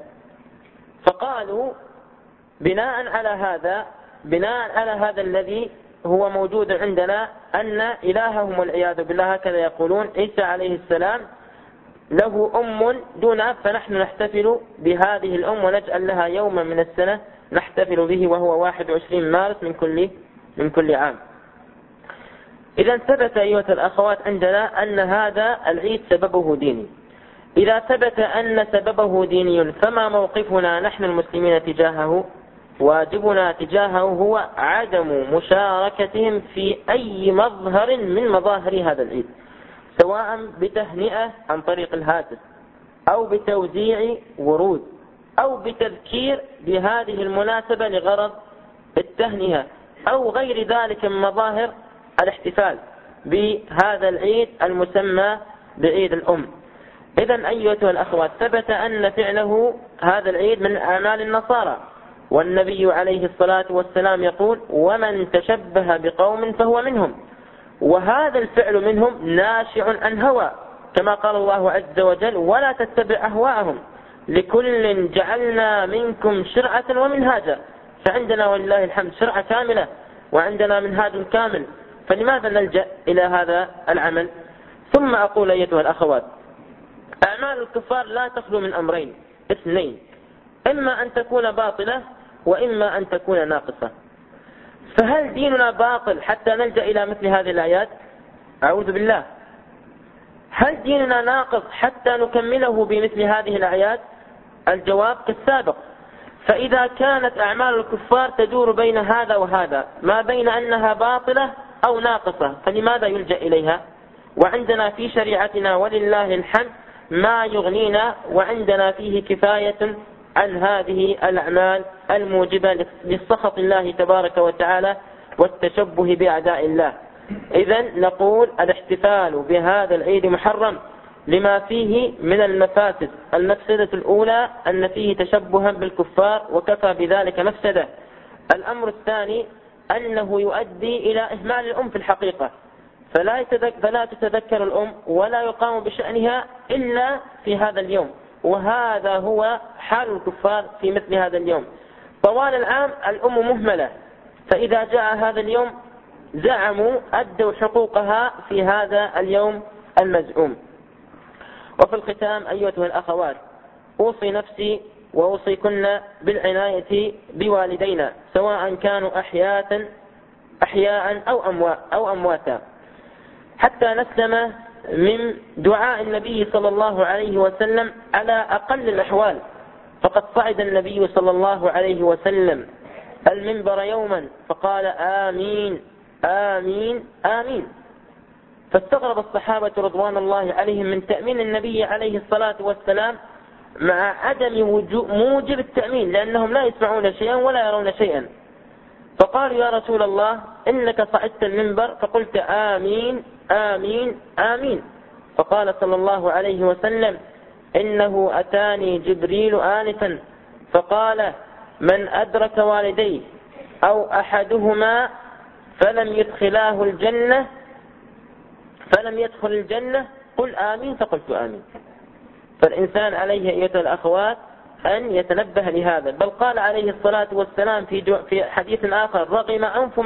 فقالوا بناء على هذا الذي هو موجود عندنا أن إلههم والعياذ بالله هكذا يقولون عيسى عليه السلام له أم دون أب، فنحن نحتفل بهذه الأم ونجعل لها يوما من السنة نحتفل به وهو 21 مارس من كل عام. إذا ثبت أيها الأخوات عندنا أن هذا العيد سببه ديني. إذا ثبت أن سببه ديني فما موقفنا نحن المسلمين تجاهه؟ واجبنا تجاهه هو عدم مشاركتهم في أي مظهر من مظاهر هذا العيد، سواء بتهنئة عن طريق الهاتف أو بتوزيع ورود أو بتذكير بهذه المناسبة لغرض التهنئة أو غير ذلك من مظاهر الاحتفال بهذا العيد المسمى بعيد الأم. إذن أيها الأخوات ثبت أن فعله هذا العيد من أعمال النصارى، والنبي عليه الصلاة والسلام يقول ومن تشبه بقوم فهو منهم، وهذا الفعل منهم ناشع عن هوى، كما قال الله عز وجل ولا تتبع أهواءهم لكل جعلنا منكم شرعة ومنهاجا. فعندنا ولله الحمد شرعة كاملة وعندنا منهاج كامل، فلماذا نلجأ إلى هذا العمل؟ ثم أقول أيتها الأخوات أعمال الكفار لا تخلو من أمرين اثنين، إما أن تكون باطلة وإما أن تكون ناقصة. فهل ديننا باطل حتى نلجأ إلى مثل هذه الآيات؟ أعوذ بالله. هل ديننا ناقص حتى نكمله بمثل هذه الآيات؟ الجواب كالسابق. فإذا كانت أعمال الكفار تدور بين هذا وهذا، ما بين أنها باطلة أو ناقصة، فلماذا يلجأ إليها؟ وعندنا في شريعتنا ولله الحمد ما يغنينا، وعندنا فيه كفاية عن هذه الأعمال الموجبة لسخط الله تبارك وتعالى والتشبه بأعداء الله. إذن نقول الاحتفال بهذا العيد محرم لما فيه من المفاسد. المفسدة الأولى أن فيه تشبها بالكفار وكفى بذلك مفسدة. الأمر الثاني أنه يؤدي إلى إهمال الأم في الحقيقة، فلا تتذكر الأم ولا يقام بشأنها إلا في هذا اليوم، وهذا هو حال الكفار في مثل هذا اليوم. طوال العام الأم مهملة، فإذا جاء هذا اليوم زعموا أدوا حقوقها في هذا اليوم المزعوم. وفي الختام أيها الأخوات أوصي نفسي وأوصيكن بالعناية بوالدينا سواء كانوا أحياء أو أمواتا، حتى نسلم من دعاء النبي صلى الله عليه وسلم على أقل الأحوال. فقد صعد النبي صلى الله عليه وسلم المنبر يوما فقال آمين آمين آمين، فاستغرب الصحابة رضوان الله عليهم من تأمين النبي عليه الصلاة والسلام مع عدم موجب التأمين، لأنهم لا يسمعون شيئا ولا يرون شيئا. فقالوا يا رسول الله إنك صعدت المنبر فقلت آمين آمين آمين. فقال صلى الله عليه وسلم إنه أتاني جبريل آنفا فقال من أدرك والديه أو أحدهما فلم يدخل الجنة قل آمين، فقلت آمين. فالإنسان عليه أيها الأخوات أن يتنبه لهذا. بل قال عليه الصلاة والسلام في حديث آخر رغم أنف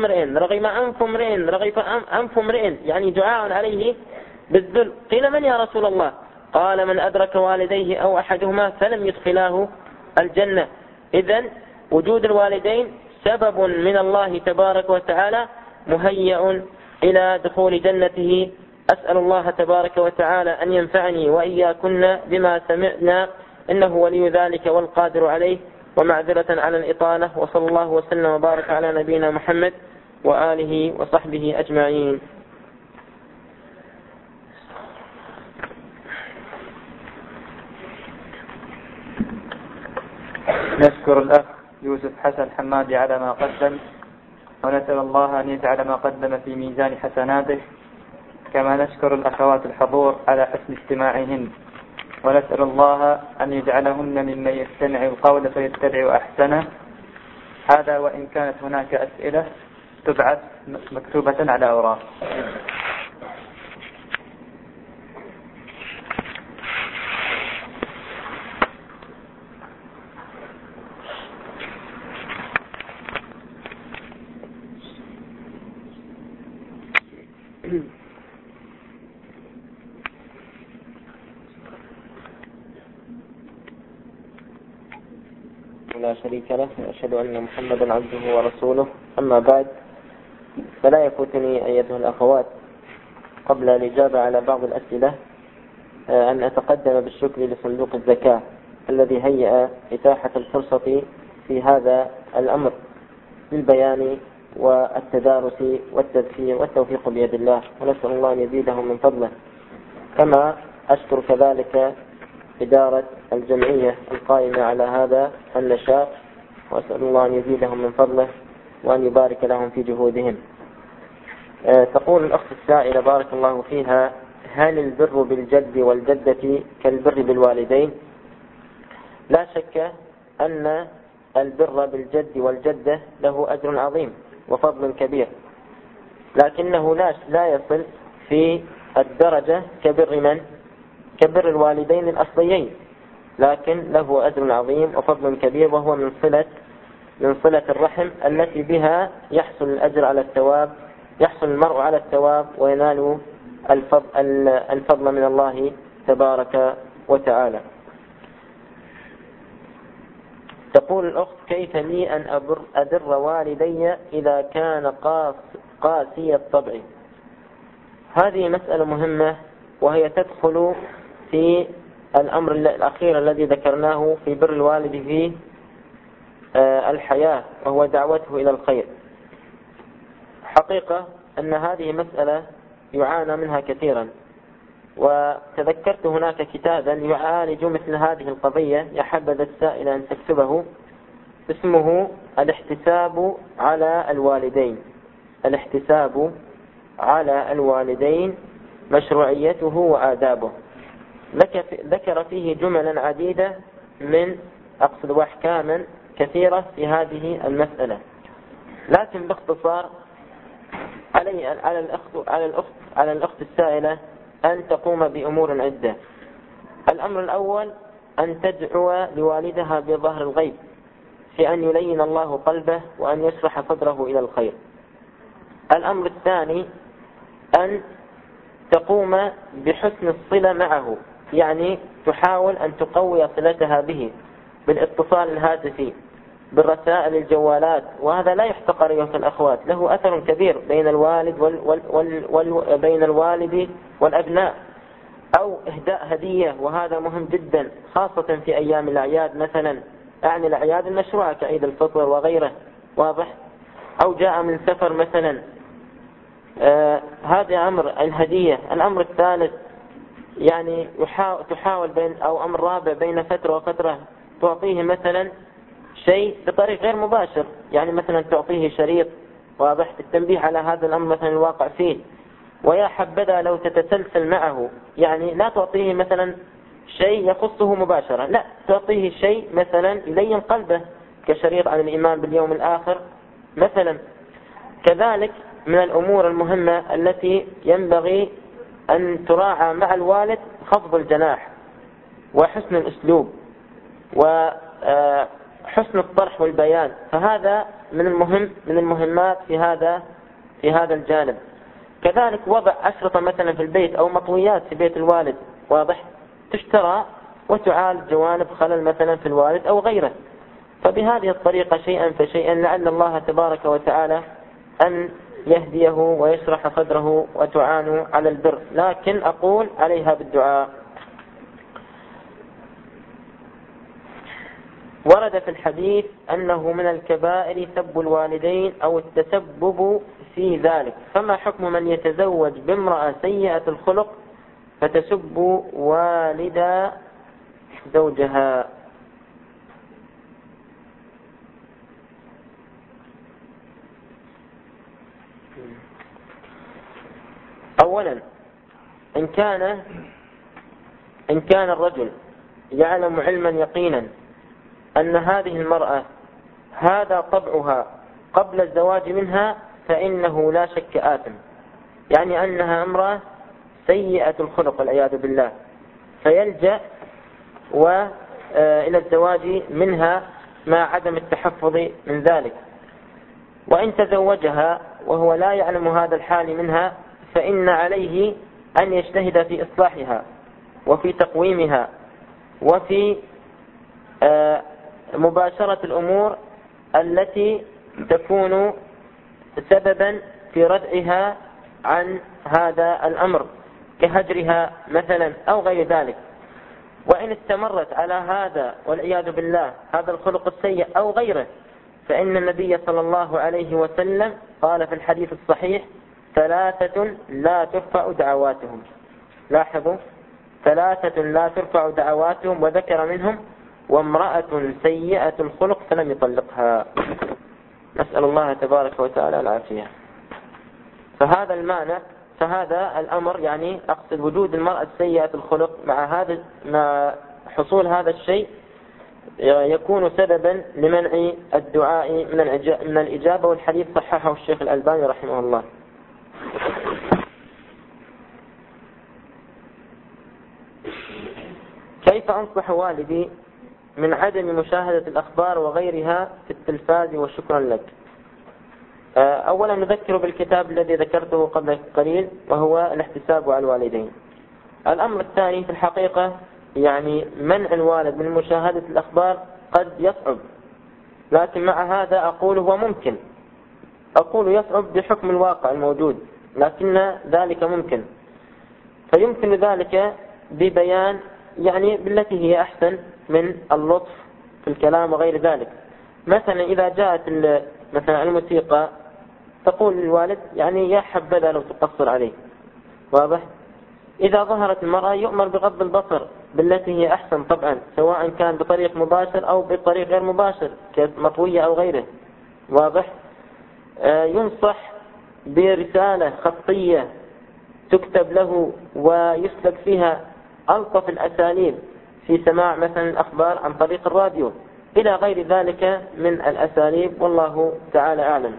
امرئ يعني دعاء عليه بالذل. قيل من يا رسول الله؟ قال من أدرك والديه أو أحدهما فلم يدخلاه الجنة. إذن وجود الوالدين سبب من الله تبارك وتعالى مهيئ إلى دخول جنته. أسأل الله تبارك وتعالى أن ينفعني وإياكن بما سمعنا، إنه ولي ذلك والقادر عليه. ومعذرة على الإطالة، وصلى الله وسلم وبارك على نبينا محمد وآله وصحبه أجمعين. نشكر الأخ يوسف حسن حمادي على ما قدم. ونسأل الله أن يجعل ما قدم في ميزان حسناته، كما نشكر الأخوات الحضور على حسن استماعهن، ونسأل الله أن يجعلهن ممن يستمع القول فيتبع أحسنه. هذا وإن كانت هناك أسئلة تبعث مكتوبة على أوراق. لا شريك له، وأشهد أن محمدا عبده ورسوله. أما بعد، فلا يفوتني أيتها الأخوات قبل الإجابة على بعض الأسئلة أن أتقدم بالشكر لصندوق الزكاة الذي هيأ إتاحة الفرصة في هذا الأمر بالبيان والتدارس والتذكير، والتوفيق بيد الله، ونسأل الله أن يزيدهم من فضله. كما أشكر كذلك إدارة الجمعية القائمة على هذا النشاط، وأسأل الله أن يزيدهم من فضله وأن يبارك لهم في جهودهم. تقول الأخت السائلة بارك الله فيها: هل البر بالجد والجدة كالبر بالوالدين؟ لا شك أن البر بالجد والجدة له أجر عظيم وفضل كبير، لكنه لا يصل في الدرجة كبر الوالدين الأصليين، لكن له أجر عظيم وفضل كبير، وهو من صلة الرحم التي بها يحصل الأجر على الثواب، يحصل المرء على الثواب وينال الفضل من الله تبارك وتعالى. تقول الأخت: كيف لي أن أبر والدي إذا كان قاسي الطبع؟ هذه مسألة مهمة، وهي تدخل في الأمر الأخير الذي ذكرناه في بر الوالد في الحياة، وهو دعوته إلى الخير. حقيقة أن هذه مسألة يعانى منها كثيرا، وتذكرت هناك كتابا يعالج مثل هذه القضية، يحبذ السائل أن تكتبه، اسمه الاحتساب على الوالدين. الاحتساب على الوالدين، مشروعيته وآدابه. ذكر فيه جملا عديدة وأحكاما كثيرة في هذه المسألة، لكن باختصار على الأخت السائلة أن تقوم بأمور عدة. الأمر الأول أن تدعو لوالدها بظهر الغيب في أن يلين الله قلبه وأن يشرح صدره إلى الخير. الأمر الثاني أن تقوم بحسن الصلة معه، يعني تحاول أن تقوي صلتها به بالاتصال الهاتفي، بالرسائل، الجوالات، وهذا لا يحتقر أيها الأخوات، له أثر كبير بين الوالد والأبناء. أو إهداء هدية، وهذا مهم جدا خاصة في أيام الأعياد مثلا، يعني الأعياد المشروعة كعيد الفطر وغيره، واضح؟ أو جاء من سفر مثلا، هذا أمر الهدية. الأمر الثالث يعني تحاول أو أمر رابع، بين فترة وفترة تعطيه مثلا شيء بطريق غير مباشر، يعني مثلا تعطيه شريط، واضح؟ التنبيه على هذا الأمر مثلا الواقع فيه. ويا حبذا لو تتسلسل معه، يعني لا تعطيه مثلا شيء يخصه مباشرة، لا، تعطيه شيء مثلا يلين قلبه، كشريط عن الإيمان باليوم الآخر مثلا. كذلك من الأمور المهمة التي ينبغي أن تراعى مع الوالد خفض الجناح، وحسن الأسلوب، وحسن الطرح والبيان، فهذا من المهمات في هذا الجانب. كذلك وضع أشرطة مثلا في البيت أو مطويات في بيت الوالد، واضح؟ تشترى وتعالج جوانب خلل مثلا في الوالد أو غيره. فبهذه الطريقة شيئا فشيئا لعل الله تبارك وتعالى أن يهديه ويشرح صدره وتعانوا على البر، لكن أقول عليها بالدعاء. ورد في الحديث أنه من الكبائر سب الوالدين أو التسبب في ذلك، فما حكم من يتزوج بامرأة سيئة الخلق فتسب والد زوجها؟ أولا إن كان الرجل يعلم علما يقينا أن هذه المرأة هذا طبعها قبل الزواج منها فإنه لا شك آثم، يعني أنها امرأة سيئة الخلق والعياذ بالله، فيلجأ إلى الزواج منها مع عدم التحفظ من ذلك. وإن تزوجها وهو لا يعلم هذا الحال منها فإن عليه أن يجتهد في إصلاحها وفي تقويمها وفي مباشرة الأمور التي تكون سببا في ردعها عن هذا الأمر كهجرها مثلا أو غير ذلك. وإن استمرت على هذا والعياذ بالله هذا الخلق السيء أو غيره فإن النبي صلى الله عليه وسلم قال في الحديث الصحيح: 3 لا ترفع دعواتهم. لاحظوا: 3 لا ترفع دعواتهم، وذكر منهم: وامرأة سيئة الخلق فلم يطلقها. نسأل الله تبارك وتعالى العافية. فهذا المعنى، فهذا الأمر يعني أقصد وجود المرأة السيئة الخلق مع حصول هذا الشيء يكون سببا لمنع الدعاء من الإجابة، والحديث صححه الشيخ الألباني رحمه الله. كيف أنصح والدي من عدم مشاهدة الأخبار وغيرها في التلفاز؟ وشكرا لك. أولا نذكر بالكتاب الذي ذكرته قبل قليل وهو الاحتساب على الوالدين. الأمر الثاني في الحقيقة يعني منع الوالد من مشاهدة الأخبار قد يصعب، لكن مع هذا أقول هو ممكن. أقول يصعب بحكم الواقع الموجود، لكن ذلك ممكن. فيمكن ذلك ببيان يعني بالتي هي أحسن من اللطف في الكلام وغير ذلك. مثلا إذا جاءت مثلا الموسيقى تقول للوالد يعني يا حبذا لو تقصر عليه، واضح؟ إذا ظهرت المرأة يؤمر بغض البصر بالتي هي أحسن طبعا، سواء كان بطريق مباشر أو بطريق غير مباشر كمطوية أو غيره، واضح؟ ينصح برسالة خطية تكتب له ويسلك فيها ألطف الأساليب في سماع مثلا الأخبار عن طريق الراديو إلى غير ذلك من الأساليب، والله تعالى أعلم.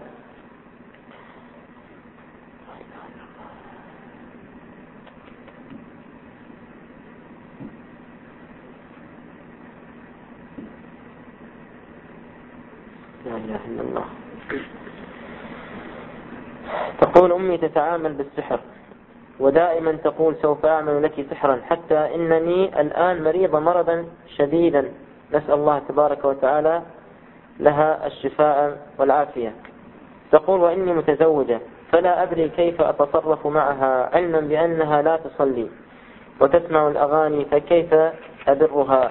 لا إله إلا الله. تقول أمي تتعامل بالسحر ودائما تقول سوف أعمل لك سحرا، حتى إنني الآن مريضة مرضا شديدا، نسأل الله تبارك وتعالى لها الشفاء والعافية. تقول وإني متزوجة فلا أدري كيف أتصرف معها، علما بأنها لا تصلي وتسمع الأغاني، فكيف أبرها؟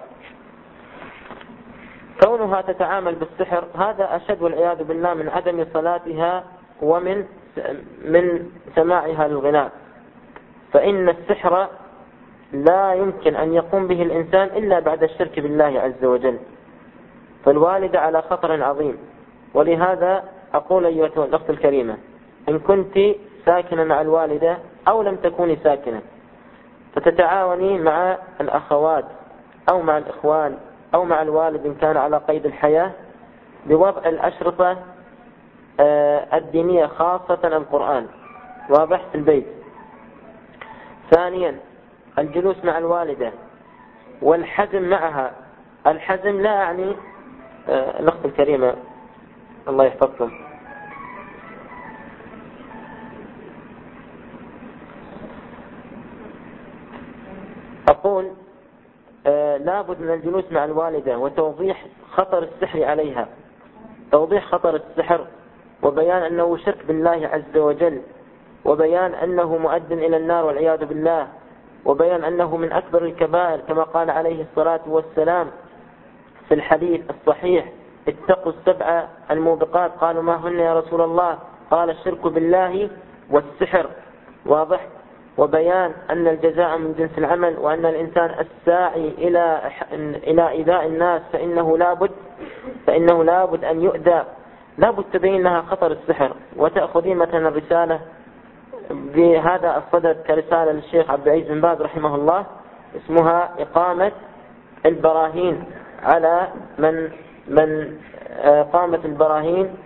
كونها تتعامل بالسحر هذا أشد والعياذ بالله من عدم صلاتها ومن سماعها للغناء، فإن السحر لا يمكن أن يقوم به الإنسان إلا بعد الشرك بالله عز وجل، فالوالدة على خطر عظيم. ولهذا أقول أيها الأخت الكريمة، إن كنت ساكنة مع الوالدة أو لم تكوني ساكنة فتتعاوني مع الأخوات أو مع الإخوان أو مع الوالد إن كان على قيد الحياة بوضع الأشرطة الدينية خاصة القرآن، واضح، في البيت. ثانيا الجلوس مع الوالدة والحزم معها. الحزم لا أعني الأخت الكريمة الله يحفظكم، أقول لابد من الجلوس مع الوالدة وتوضيح خطر السحر عليها، توضيح خطر السحر وبيان أنه شرك بالله عز وجل، وبيان أنه مؤد إلى النار والعياذ بالله، وبيان أنه من أكبر الكبائر كما قال عليه الصلاة والسلام في الحديث الصحيح: اتقوا السبع الموبقات. قالوا ما هن يا رسول الله؟ قال الشرك بالله والسحر، واضح. وبيان أن الجزاء من جنس العمل، وأن الإنسان الساعي إلى إيذاء الناس فإنه لابد أن يؤذى. لابد تبين لها خطر السحر، وتأخذين مثلا الرسالة بهذا الصدد كرسالة للشيخ عبد العزيز بن باز رحمه الله، اسمها إقامة البراهين على من قامت البراهين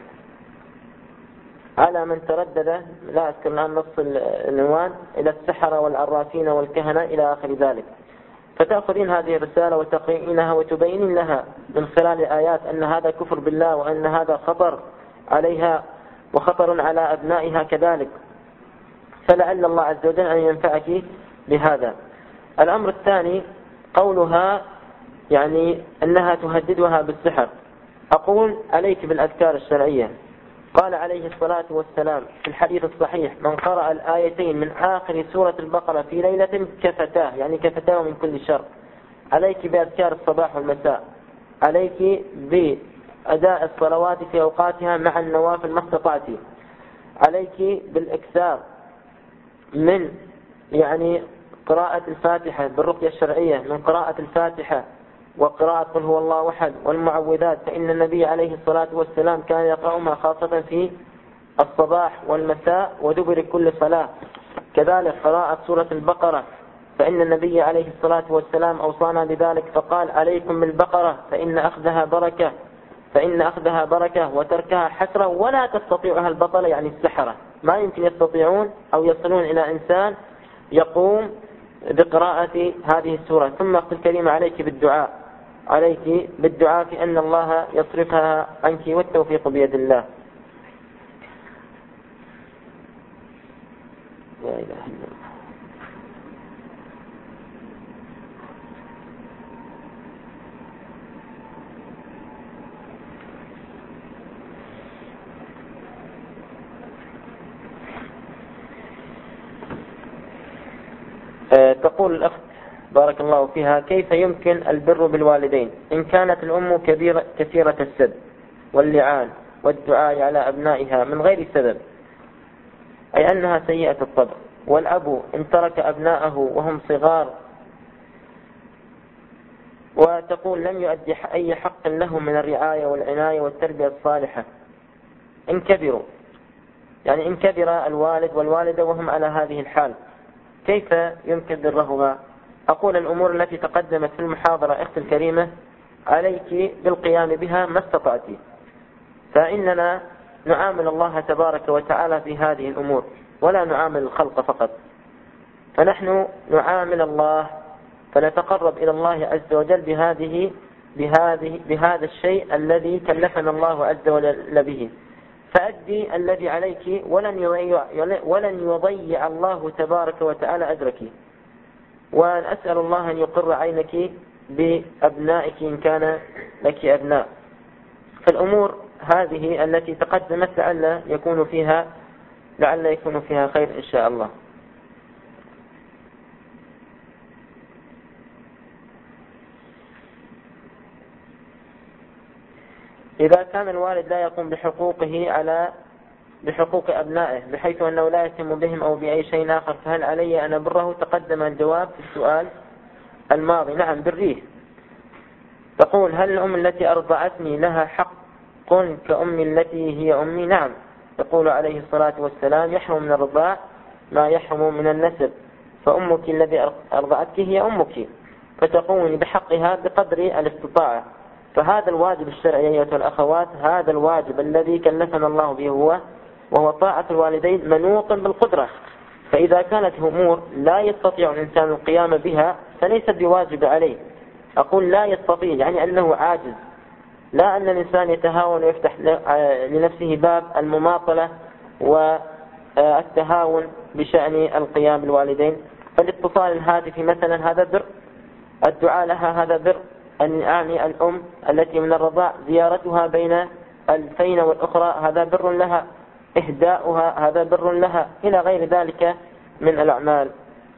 على من تردد، لا أذكر الآن نص العنوان، إلى السحرة والعرافين والكهنة إلى آخر ذلك. فتأخذين هذه الرسالة وتقرئينها وتبينين لها من خلال الآيات أن هذا كفر بالله، وأن هذا خطر عليها وخطر على أبنائها كذلك، فلعل الله عز وجل أن ينفعك بهذا. الأمر الثاني قولها يعني أنها تهددها بالسحر. أقول عليك بالأذكار الشرعية. قال عليه الصلاة والسلام في الحديث الصحيح: من قرأ الآيتين من آخر سورة البقرة في ليلة كفتاه، يعني كفتاه من كل شر. عليك بأذكار الصباح والمساء، عليك بأداء الصلوات في أوقاتها مع النوافل ما استطعت، عليك بالإكثار من يعني قراءة الفاتحة بالرقية الشرعية، من قراءة الفاتحة وقراءة قل هو الله أحد والمعوذات، فإن النبي عليه الصلاة والسلام كان يقرأهما خاصة في الصباح والمساء ودبر كل صلاة. كذلك قراءة سورة البقرة، فإن النبي عليه الصلاة والسلام أوصانا بذلك فقال: عليكم بالبقرة فإن أخذها بركة وتركها حسرة ولا تستطيعها البطلة، يعني السحرة ما يمكن يستطيعون أو يصلون إلى إنسان يقوم بقراءة هذه السورة. ثم أختي الكريمة عليك بالدعاء في أن الله يصرفها عنك والتوفيق بيد الله. لا إله إلا الله. تقول الأخت بارك الله فيها: كيف يمكن البر بالوالدين إن كانت الأم كثيرة السب واللعان والدعاء على أبنائها من غير سبب، أي أنها سيئة الطبع، والأب إن ترك أبنائه وهم صغار، وتقول لم يؤدي أي حق لهم من الرعاية والعناية والتربية الصالحة إن كبروا، يعني إن كبر الوالد والوالدة وهم على هذه الحال، كيف يمكن برهما؟ أقول الأمور التي تقدمت في المحاضرة أختي الكريمة عليك بالقيام بها ما استطعت، فإننا نعامل الله تبارك وتعالى في هذه الأمور ولا نعامل الخلق فقط، فنحن نعامل الله فنتقرب إلى الله عز وجل بهذا الشيء الذي كلفنا الله عز وجل به، فأدي الذي عليك ولن يضيع الله تبارك وتعالى أجرك. وأن أسأل الله أن يقر عينك بأبنائك إن كان لك أبناء. فالأمور هذه التي تقدمت لعل يكون فيها خير إن شاء الله. إذا كان الوالد لا يقوم بحقوق أبنائه بحيث أنه لا يهتم بهم أو بأي شيء آخر، فهل علي أن أبره؟ تقدم الجواب في السؤال الماضي. نعم بريه. تقول: هل الأم التي أرضعتني لها حق كأمي التي هي أمي؟ نعم. يقول عليه الصلاة والسلام: يحرم من الرضاع ما يحرم من النسب، فأمك الذي أرضعتك هي أمك، فتقومي بحقها بقدر الاستطاعة. فهذا الواجب الشرعي أيها الأخوات، هذا الواجب الذي كلفنا الله به وهو طاعة الوالدين منوط بالقدرة. فإذا كانت أمور لا يستطيع الإنسان القيام بها فليست بواجب عليه. أقول لا يستطيع يعني أنه عاجز، لا أن الإنسان يتهاون ويفتح لنفسه باب المماطلة والتهاون بشأن القيام بالوالدين. فالاتصال الهاتفي مثلا هذا بر، الدعاء لها هذا بر، أن أعني الأم التي من الرضاع زيارتها بين الفين والأخرى هذا بر لها، إهداؤها هذا بر لها، إلى غير ذلك من الأعمال.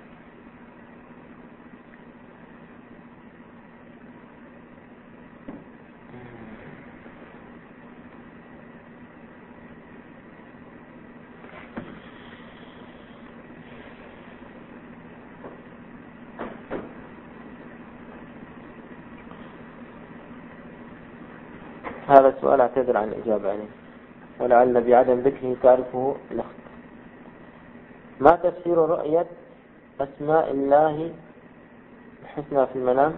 هذا السؤال أعتذر عن الإجابة عليه، ولعل بعدم ذكره تعرفه الأخت. ما تفسير رؤية أسماء الله الحسنى في المنام؟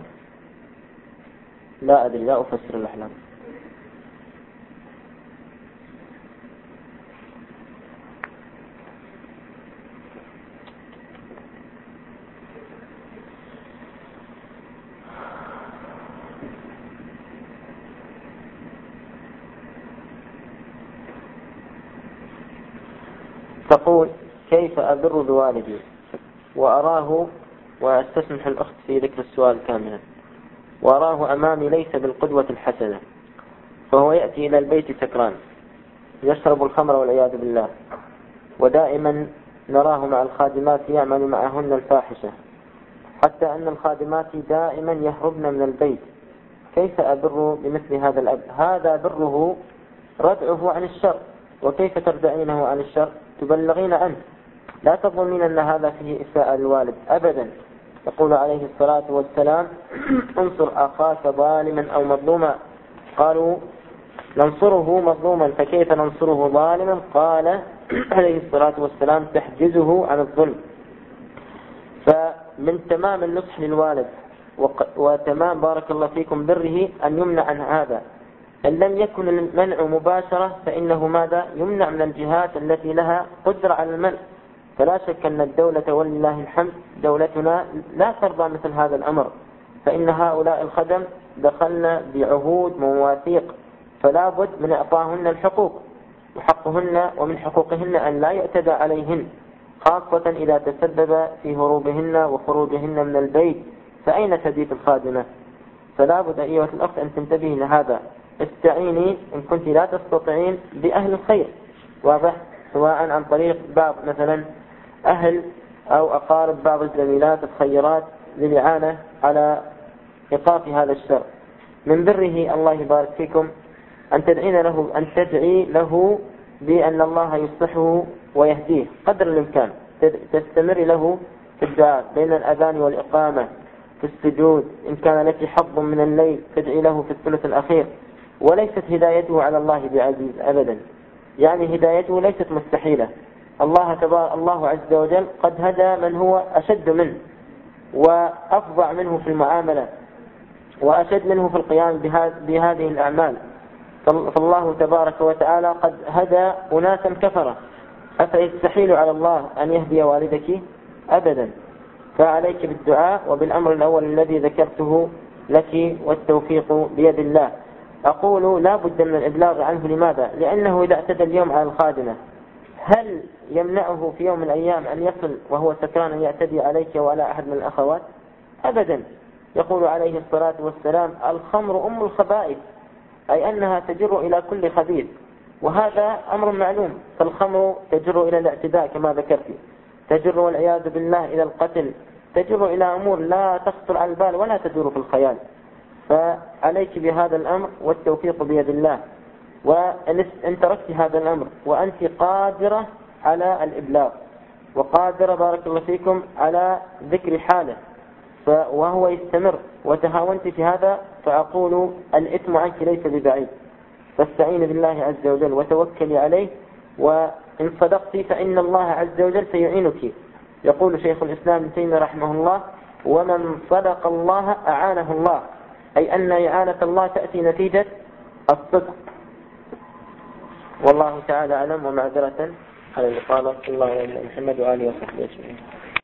لا أدري، لا أفسر الأحلام. تقول: كيف أبر بوالدي وأراه، وأستسمح الأخت في ذكر السؤال كاملا، وأراه أمامي ليس بالقدوة الحسنة، فهو يأتي إلى البيت سكران يشرب الخمر والعياذ بالله، ودائما نراه مع الخادمات يعمل معهن الفاحشة، حتى أن الخادمات دائما يهربن من البيت. كيف أبر بمثل هذا الأب؟ هذا بره ردعه عن الشر، وكيف تردعينه عن الشر؟ تبلغين عنه. لا تظنين أن هذا فيه إساءة للوالد أبدا. يقول عليه الصلاة والسلام: انصر أخاك ظالما أو مظلوما. قالوا: ننصره مظلوما فكيف ننصره ظالما؟ قال عليه الصلاة والسلام: تحجزه عن الظلم. فمن تمام النصح للوالد وتمام بارك الله فيكم بره أن يمنع عن هذا. إن لم يكن المنع مباشرة فإنه ماذا؟ يمنع من الجهات التي لها قدرة على المنع. فلا شك أن الدولة ولله الحمد دولتنا لا ترضى مثل هذا الأمر، فإن هؤلاء الخدم دخلنا بعهود ومواثيق، فلا بد من إعطاهن الحقوق، وحقهن ومن حقوقهن أن لا يعتدى عليهن، خاصة إذا تسبب في هروبهن وخروجهن من البيت، فأين تبيت الخادمة؟ فلا بد أيها الأخت أن تنتبهي لهذا. استعيني إن كنت لا تستطيعين بأهل الخير، واضح، سواء عن طريق بعض مثلا أهل أو أقارب بعض الزميلات الخيرات للإعانة على إيقاف هذا الشر. من بره الله يبارك فيكم أن تدعي له بأن الله يصلحه ويهديه قدر الإمكان. تستمر له في الدعاء بين الأذان والإقامة، في السجود، إن كان لك حظ من الليل تدعي له في الثلث الأخير. وليست هدايته على الله بعزيز أبدا، يعني هدايته ليست مستحيلة. الله عز وجل قد هدى من هو أشد منه وأفظع منه في المعاملة وأشد منه في القيام بهذه الأعمال. فالله تبارك وتعالى قد هدى أناسا كفرة، أفيستحيل على الله أن يهدي والدك؟ أبدا. فعليك بالدعاء وبالأمر الأول الذي ذكرته لك، والتوفيق بيد الله. أقول لا بد من الإبلاغ عنه. لماذا؟ لأنه إذا اعتدى اليوم على الخادمة، هل يمنعه في يوم من الأيام أن يصل وهو سكران أن يعتدي عليك وعلى أحد من الأخوات؟ أبدا. يقول عليه الصلاة والسلام: الخمر أم الخبائث، أي أنها تجر إلى كل خبيث، وهذا أمر معلوم. فالخمر تجر إلى الاعتداء كما ذكرت، تجر والعياذ بالله إلى القتل، تجر إلى أمور لا تخطر على البال ولا تدور في الخيال. فعليك بهذا الأمر والتوفيق بيد الله. وإن تركت هذا الأمر وأنت قادرة على الإبلاغ وقادرة بارك الله فيكم على ذكر حاله وهو يستمر وتهاونت في هذا، فأقول الإثم عنك ليس ببعيد. فاستعين بالله عز وجل وتوكلي عليه، وإن صدقت فإن الله عز وجل سيعينك. يقول شيخ الإسلام ابن تيمية رحمه الله: ومن صدق الله أعانه الله، أي أن إعانة الله تأتي نتيجة الصدق. والله تعالى أعلم، ومعذرة على الإطالة. صلى الله عليه وسلم محمد وآله وصحبه أجمعين.